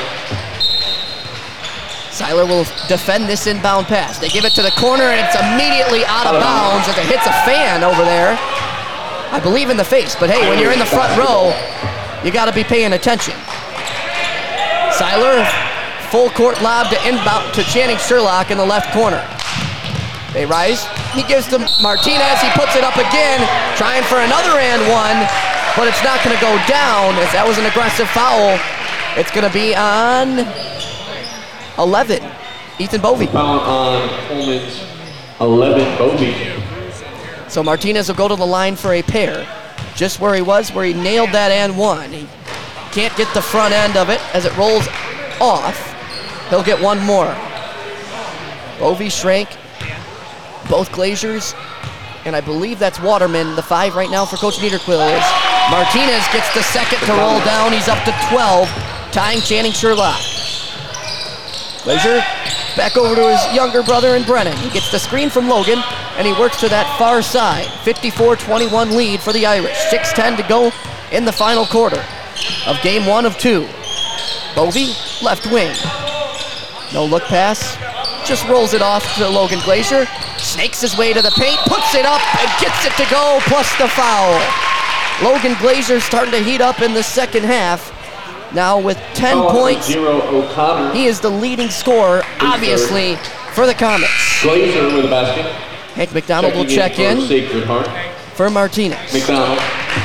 Seiler will defend this inbound pass. They give it to the corner, and it's immediately out of bounds as it hits a fan over there. I believe in the face, but hey, when you're in the front row, you got to be paying attention. Seiler, full court lob to inbound to Channing Sherlock in the left corner. They rise. He gives to Martinez. He puts it up again, trying for another and 1, but it's not going to go down as that was an aggressive foul. It's going to be on 11, Ethan Bovey. Foul on Coleman's 11, Bovey. So Martinez will go to the line for a pair. Just where he was, where he nailed that and 1. He can't get the front end of it as it rolls off. He'll get 1 more. Bovey, Schrank, both Glaziers, and I believe that's Waterman, the 5 right now for Coach Niederquill is. Martinez gets the second to roll down. He's up to 12, tying Channing Sherlock. Glazier back over to his younger brother in Brennan. He gets the screen from Logan, and he works to that far side. 54-21 lead for the Irish. 6:10 to go in the final quarter of game 1 of 2. Bovey, left wing. No look pass. Just rolls it off to Logan Glazier. Snakes his way to the paint, puts it up, and gets it to go, plus the foul. Logan Glazier starting to heat up in the second half. Now with 10 points, he is the leading scorer, obviously, for the Comets. Glazier with a basket. Hank McDonald will check in Sacred Heart. for Martinez. McDonald.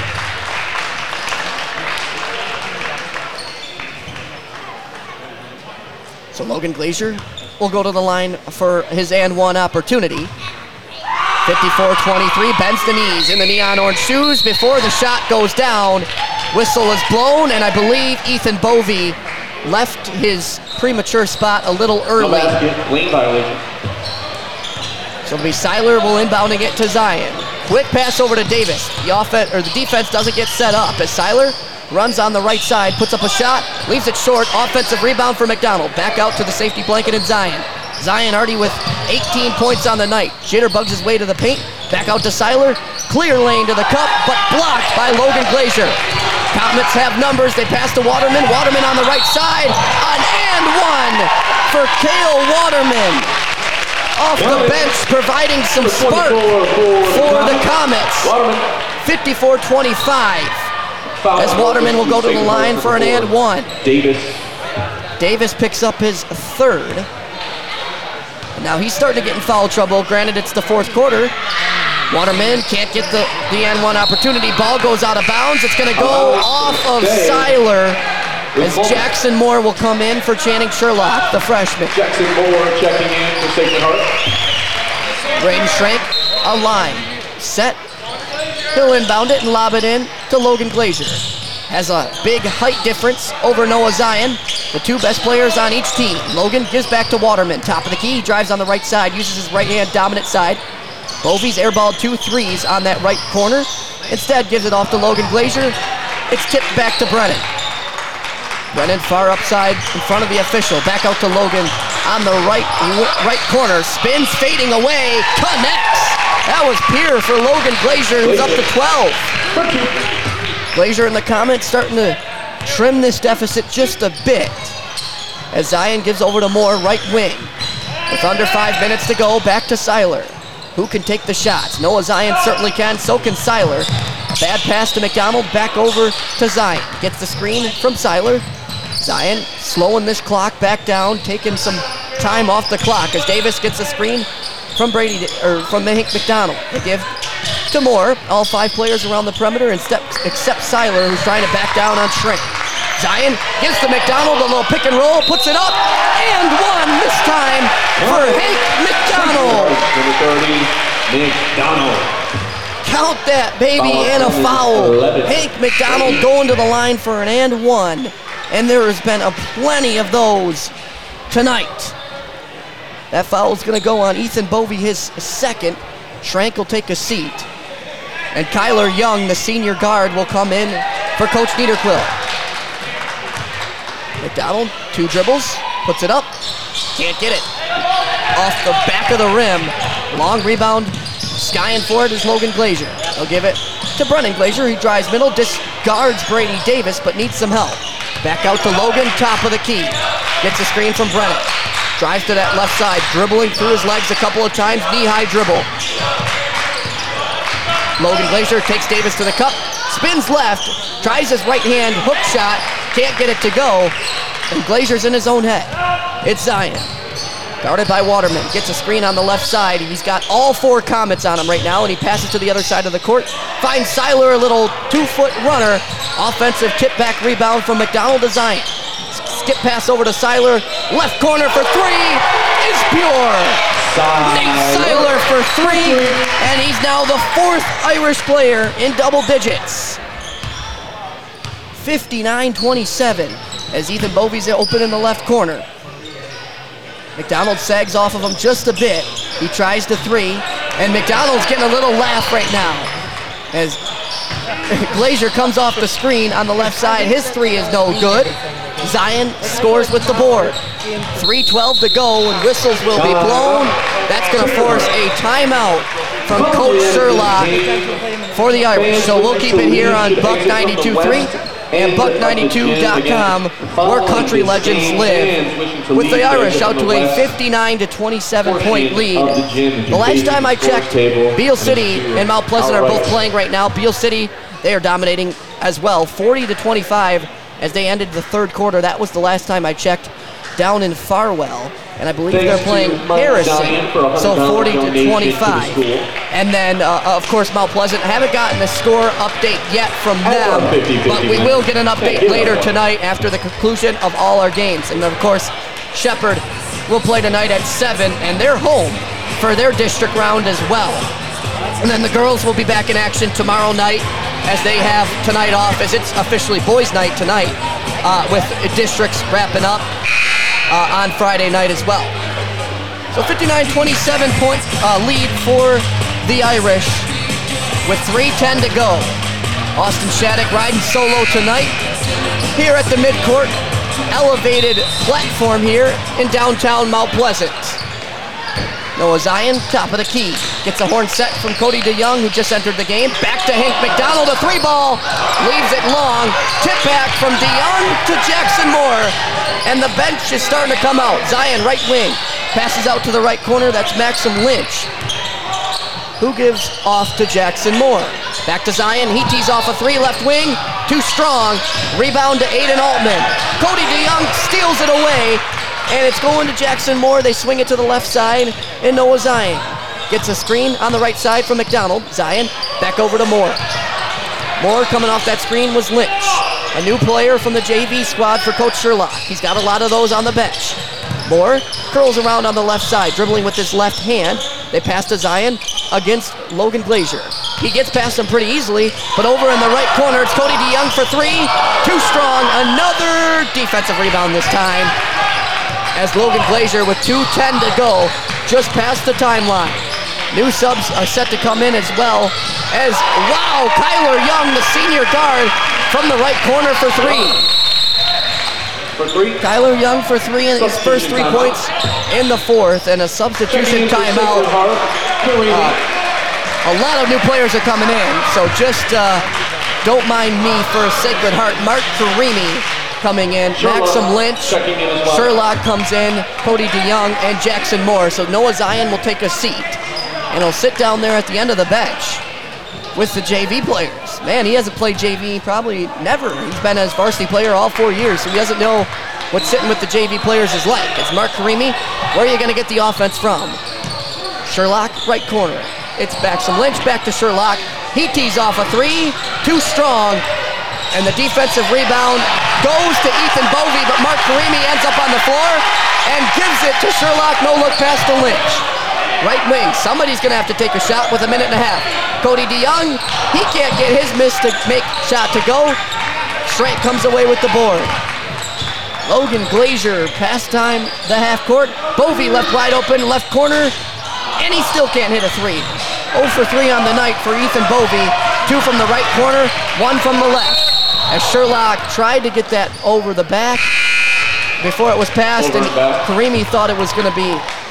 So Logan Glazier will go to the line for his and one opportunity. 54-23, bends the knees in the neon orange shoes before the shot goes down. Whistle is blown, and I believe Ethan Bovey left his premature spot a little early. Lane violation. So it'll be Seiler will inbounding it to Zion. Quick pass over to Davis. The defense doesn't get set up as Seiler runs on the right side, puts up a shot, leaves it short. Offensive rebound for McDonald. Back out to the safety blanket and Zion. Zion already with 18 points on the night. Jitterbugs his way to the paint. Back out to Seiler. Clear lane to the cup, but blocked by Logan Glazier. Comets have numbers. They pass to Waterman. Waterman on the right side. An and one for Cale Waterman. Off the bench, providing some spark for the Comets. 54-25. As Waterman will go to the line for an and one. Davis picks up his third. Now he's starting to get in foul trouble. Granted, it's the fourth quarter. Waterman can't get the and one opportunity. Ball goes out of bounds. It's going to go off of Seiler as Jackson Moore will come in for Channing Sherlock, the freshman. Jackson Moore checking in for Sacred Heart. Braden Schrank, a line. Set. He'll inbound it and lob it in to Logan Glazier. Has a big height difference over Noah Zion, the two best players on each team. Logan gives back to Waterman. Top of the key, he drives on the right side, uses his right hand dominant side. Bovey's airballed 2 threes on that right corner. Instead gives it off to Logan Glazier. It's tipped back to Brennan. Brennan far upside in front of the official. Back out to Logan on the right corner. Spins, fading away, connects. That was pure for Logan Glazier, who's up to 12. Glazier and the Comets starting to trim this deficit just a bit. As Zion gives over to Moore, right wing. With under 5 minutes to go, back to Seiler. Who can take the shots? Noah Zion certainly can, so can Seiler. Bad pass to McDonald, back over to Zion. Gets the screen from Seiler. Zion slowing this clock back down, taking some time off the clock as Davis gets the screen from Hank McDonald. They give to Moore. All 5 players around the perimeter except Seiler, who's trying to back down on Schrank. Zion gives to McDonald a little pick and roll, puts it up, and one this time for Hank McDonald. Number 30, McDonald. Count that, baby, and a foul. Hank McDonald going to the line for an and one. And there has been plenty of those tonight. That foul is going to go on Ethan Bovey, his second. Schrank will take a seat. And Kyler Young, the senior guard, will come in for Coach Niederquill. McDonald, 2 dribbles, puts it up, can't get it. Off the back of the rim. Long rebound, skying for it is Logan Glazier. They'll give it to Brennan Glazier. He drives middle, discards Brady Davis, but needs some help. Back out to Logan, top of the key. Gets a screen from Brennan. Drives to that left side, dribbling through his legs a couple of times, knee-high dribble. Logan Glazier takes Davis to the cup, spins left, tries his right hand hook shot, can't get it to go, and Glazier's in his own head. It's Zion. Guarded by Waterman, gets a screen on the left side. He's got all 4 Comets on him right now, and he passes to the other side of the court. Finds Seiler, a little 2-foot runner. Offensive tip back rebound from McDonald to Zion. Skip pass over to Seiler. Left corner for 3 is pure. Nate Seiler for 3, and he's now the 4th Irish player in double digits. 59-27 as Ethan Bovey's open in the left corner. McDonald sags off of him just a bit. He tries to 3, and McDonald's getting a little laugh right now as Glazier comes off the screen on the left side. His 3 is no good. Zion scores with the board. 3:12 to go, and whistles will be blown. That's going to force a timeout from Coach Sherlock for the Irish. So we'll keep it here on Buck 92.3 and Buck92.com, where country legends live, with the Irish out to a 59-27 point lead. The last time I checked, Beale City and Mount Pleasant are both playing right now. Beale City They are dominating as well, 40-25 as they ended the third quarter. That was the last time I checked down in Farwell. And I believe they're playing Harrison, so 40-25. And then, of course, Mount Pleasant. I haven't gotten a score update yet from them, but we will get an update later tonight after the conclusion of all our games. And, of course, Shepherd will play tonight at 7, and they're home for their district round as well. And then the girls will be back in action tomorrow night as they have tonight off, as it's officially boys' night tonight, with districts wrapping up on Friday night as well. So 59-27 point lead for the Irish with 3:10 to go. Austin Shattuck riding solo tonight here at the midcourt elevated platform here in downtown Mount Pleasant. Noah Zion, top of the key. Gets a horn set from Cody DeYoung, who just entered the game. Back to Hank McDonald, a 3-ball. Leaves it long. Tip back from DeYoung to Jackson Moore. And the bench is starting to come out. Zion, right wing. Passes out to the right corner. That's Maxim Lynch, who gives off to Jackson Moore. Back to Zion. He tees off a 3, left wing. Too strong. Rebound to Aiden Altman. Cody DeYoung steals it away. And it's going to Jackson Moore. They swing it to the left side, and Noah Zion gets a screen on the right side from McDonald. Zion back over to Moore. Moore coming off that screen was Lynch, a new player from the JV squad for Coach Sherlock. He's got a lot of those on the bench. Moore curls around on the left side, dribbling with his left hand. They pass to Zion against Logan Glazier. He gets past him pretty easily, but over in the right corner, it's Cody DeYoung for 3. Too strong. Another defensive rebound this time, as Logan Glazier with 2:10 to go, just past the timeline. New subs are set to come in as well as, wow, Kyler Young, the senior guard, from the right corner for 3. Kyler Young for 3 in his first 3 points in the fourth, and a substitution timeout. A lot of new players are coming in, so just don't mind me for Sacred Heart. Mark Karimi coming in, Maxim Lynch, Sherlock comes in, Cody DeYoung, and Jackson Moore. So Noah Zion will take a seat, and he'll sit down there at the end of the bench with the JV players. Man, he hasn't played JV probably never. He's been a varsity player all 4 years, so he doesn't know what sitting with the JV players is like. It's Mark Karimi. Where are you going to get the offense from? Sherlock, right corner. It's Maxim Lynch, back to Sherlock. He tees off a 3, too strong, and the defensive rebound goes to Ethan Bovey, but Mark Karimi ends up on the floor and gives it to Sherlock. No look pass to Lynch. Right wing, somebody's going to have to take a shot with 1.5 minutes. Cody DeYoung, he can't get his miss to make shot to go. Straight comes away with the board. Logan Glazier, pass time, the half court. Bovey left wide open, left corner, and he still can't hit a 3. 0 for 3 on the night for Ethan Bovey. 2 from the right corner, 1 from the left. As Sherlock tried to get that over the back before it was passed, and Karimi thought it was going to be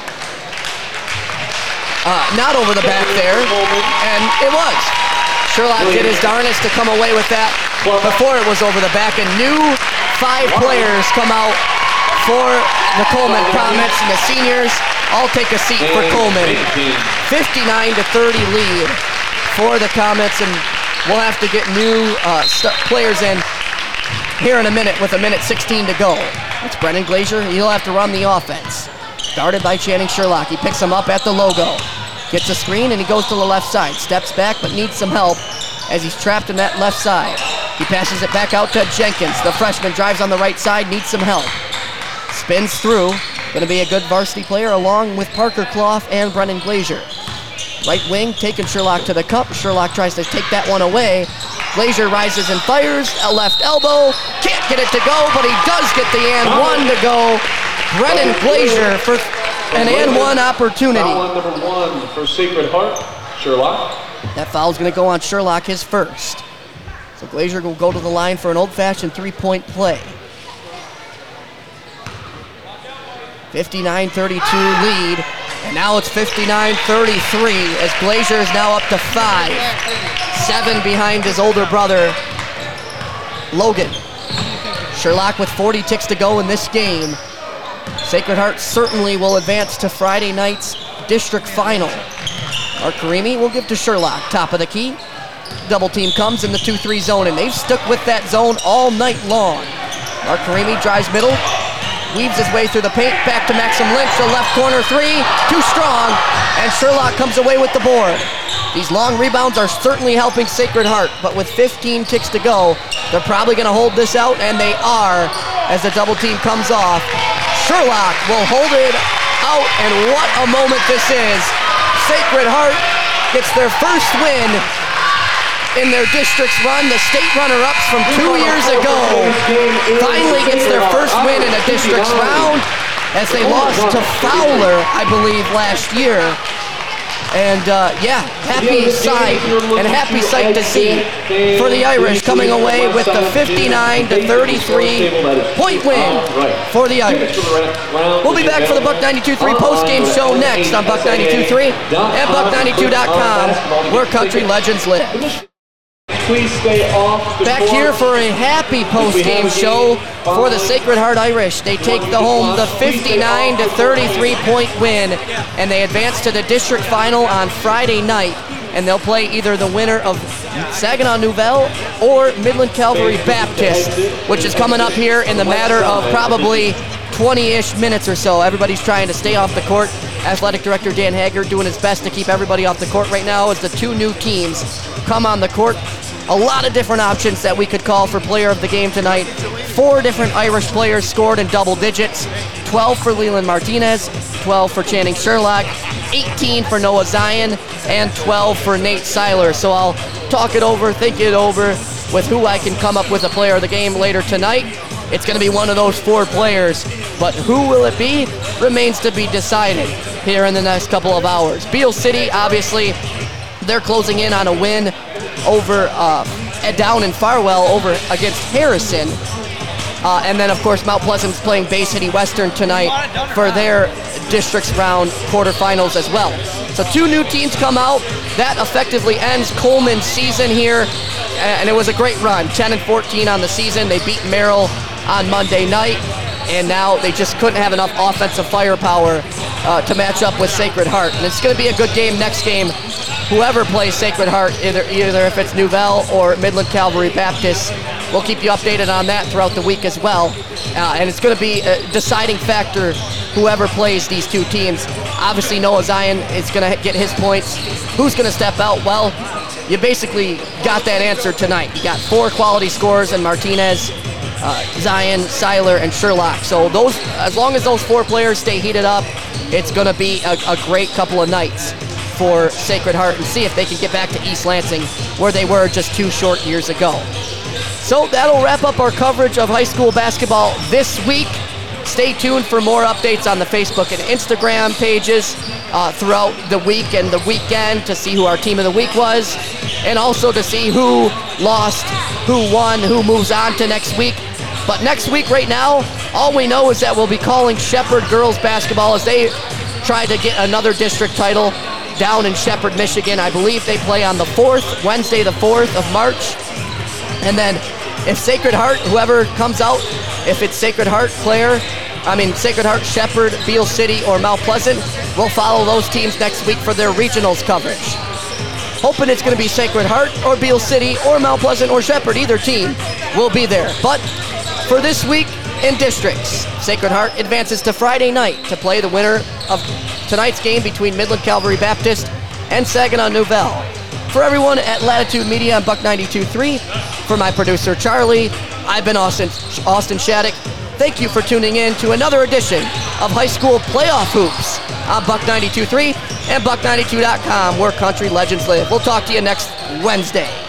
not over the back there, and it was. Sherlock did his darnest to come away with that before it was over the back, and new 5 players come out for the Coleman Comets, and the seniors all take a seat for Coleman. 59-30 lead for the Comets, and we'll have to get new players in here in a minute with 1:16 to go. It's Brennan Glazier. He'll have to run the offense. Guarded by Channing Sherlock. He picks him up at the logo. Gets a screen, and he goes to the left side. Steps back, but needs some help as he's trapped in that left side. He passes it back out to Jenkins. The freshman drives on the right side, needs some help. Spins through. Going to be a good varsity player along with Parker Clough and Brennan Glazier. Right wing, taking Sherlock to the cup. Sherlock tries to take that one away. Glazier rises and fires. A left elbow. Can't get it to go, but he does get the and 1 to go. Brennan Glazier for an and 1 opportunity. Foul number 1 for Sacred Heart, Sherlock. That foul's going to go on Sherlock, his first. So Glazier will go to the line for an old-fashioned 3-point play. 59-32 lead, and now it's 59-33 as Glazier is now up to 5. 7 behind his older brother, Logan. Sherlock with 40 ticks to go in this game. Sacred Heart certainly will advance to Friday night's district final. Mark Karimi will give to Sherlock, top of the key. double team comes in the 2-3 zone, and they've stuck with that zone all night long. Mark Karimi drives middle, weaves his way through the paint, back to Maxim Lynch, the left corner three, too strong, and Sherlock comes away with the board. These long rebounds are certainly helping Sacred Heart, but with 15 ticks to go, they're probably going to hold this out, and they are, as the double team comes off. Sherlock will hold it out, and what a moment this is. Sacred Heart gets their first win in their district's run. The state runner-ups from 2 years ago finally gets their first win in a district's round, as they lost to Fowler, I believe, last year. And happy sight and happy sight to see for the Irish, coming away with the 59-33 point win for the Irish. We'll be back for the Buck 92.3 post-game show next on Buck 92.3 and Buck92.com, where country legends live. Please stay off the Back court. here for a happy post-game show for the Sacred Heart Irish. They take the 59-33 point win, and they advance to the district final on Friday night, and they'll play either the winner of Saginaw Nouvelle or Midland Calvary Baptist, which is coming up here in the matter of probably 20-ish minutes or so. Everybody's trying to stay off the court. Athletic Director Dan Haggard doing his best to keep everybody off the court right now as the two new teams come on the court. A lot of different options that we could call for player of the game tonight. 4 different Irish players scored in double digits. 12 for Leland Martinez, 12 for Channing Sherlock, 18 for Noah Zion, and 12 for Nate Seiler. So I'll talk it over, think it over with who I can come up with a player of the game later tonight. It's going to be one of those 4 players, but who will it be remains to be decided here in the next couple of hours. Beale City, obviously, they're closing in on a win over down in Farwell over against Harrison. And then, of course, Mount Pleasant's playing Bay City Western tonight for their district's round quarterfinals as well. So 2 new teams come out. That effectively ends Coleman's season here, and it was a great run. 10-14 on the season. They beat Merrill on Monday night, and now they just couldn't have enough offensive firepower to match up with Sacred Heart. And it's going to be a good game next game. Whoever plays Sacred Heart, either if it's Nouvelle or Midland Calvary Baptist, we'll keep you updated on that throughout the week as well. And it's going to be a deciding factor, whoever plays these 2 teams. Obviously, Noah Zion is going to get his points. Who's going to step out? Well, you basically got that answer tonight. You got 4 quality scorers in Martinez, Zion, Seiler, and Sherlock. So those, as long as those 4 players stay heated up, it's going to be a great couple of nights for Sacred Heart, and see if they can get back to East Lansing, where they were just 2 short years ago. So that'll wrap up our coverage of high school basketball this week. Stay tuned for more updates on the Facebook and Instagram pages throughout the week and the weekend to see who our team of the week was, and also to see who lost, who won, who moves on to next week. But next week right now, all we know is that we'll be calling Shepherd girls basketball as they try to get another district title down in Shepherd, Michigan. I believe they play on the 4th, Wednesday the 4th of March. And then if Sacred Heart, whoever comes out, if it's Sacred Heart Sacred Heart, Shepherd, Beale City, or Mount Pleasant, we'll follow those teams next week for their regionals coverage. Hoping it's going to be Sacred Heart or Beale City or Mount Pleasant or Shepherd, either team will be there. But for this week in districts, Sacred Heart advances to Friday night to play the winner of tonight's game between Midland Calvary Baptist and Saginaw Nouvelle. For everyone at Latitude Media on Buck 92.3, for my producer Charlie, I've been Austin Shattuck. Thank you for tuning in to another edition of High School Playoff Hoops on Buck 92.3 and Buck92.com, where country legends live. We'll talk to you next Wednesday.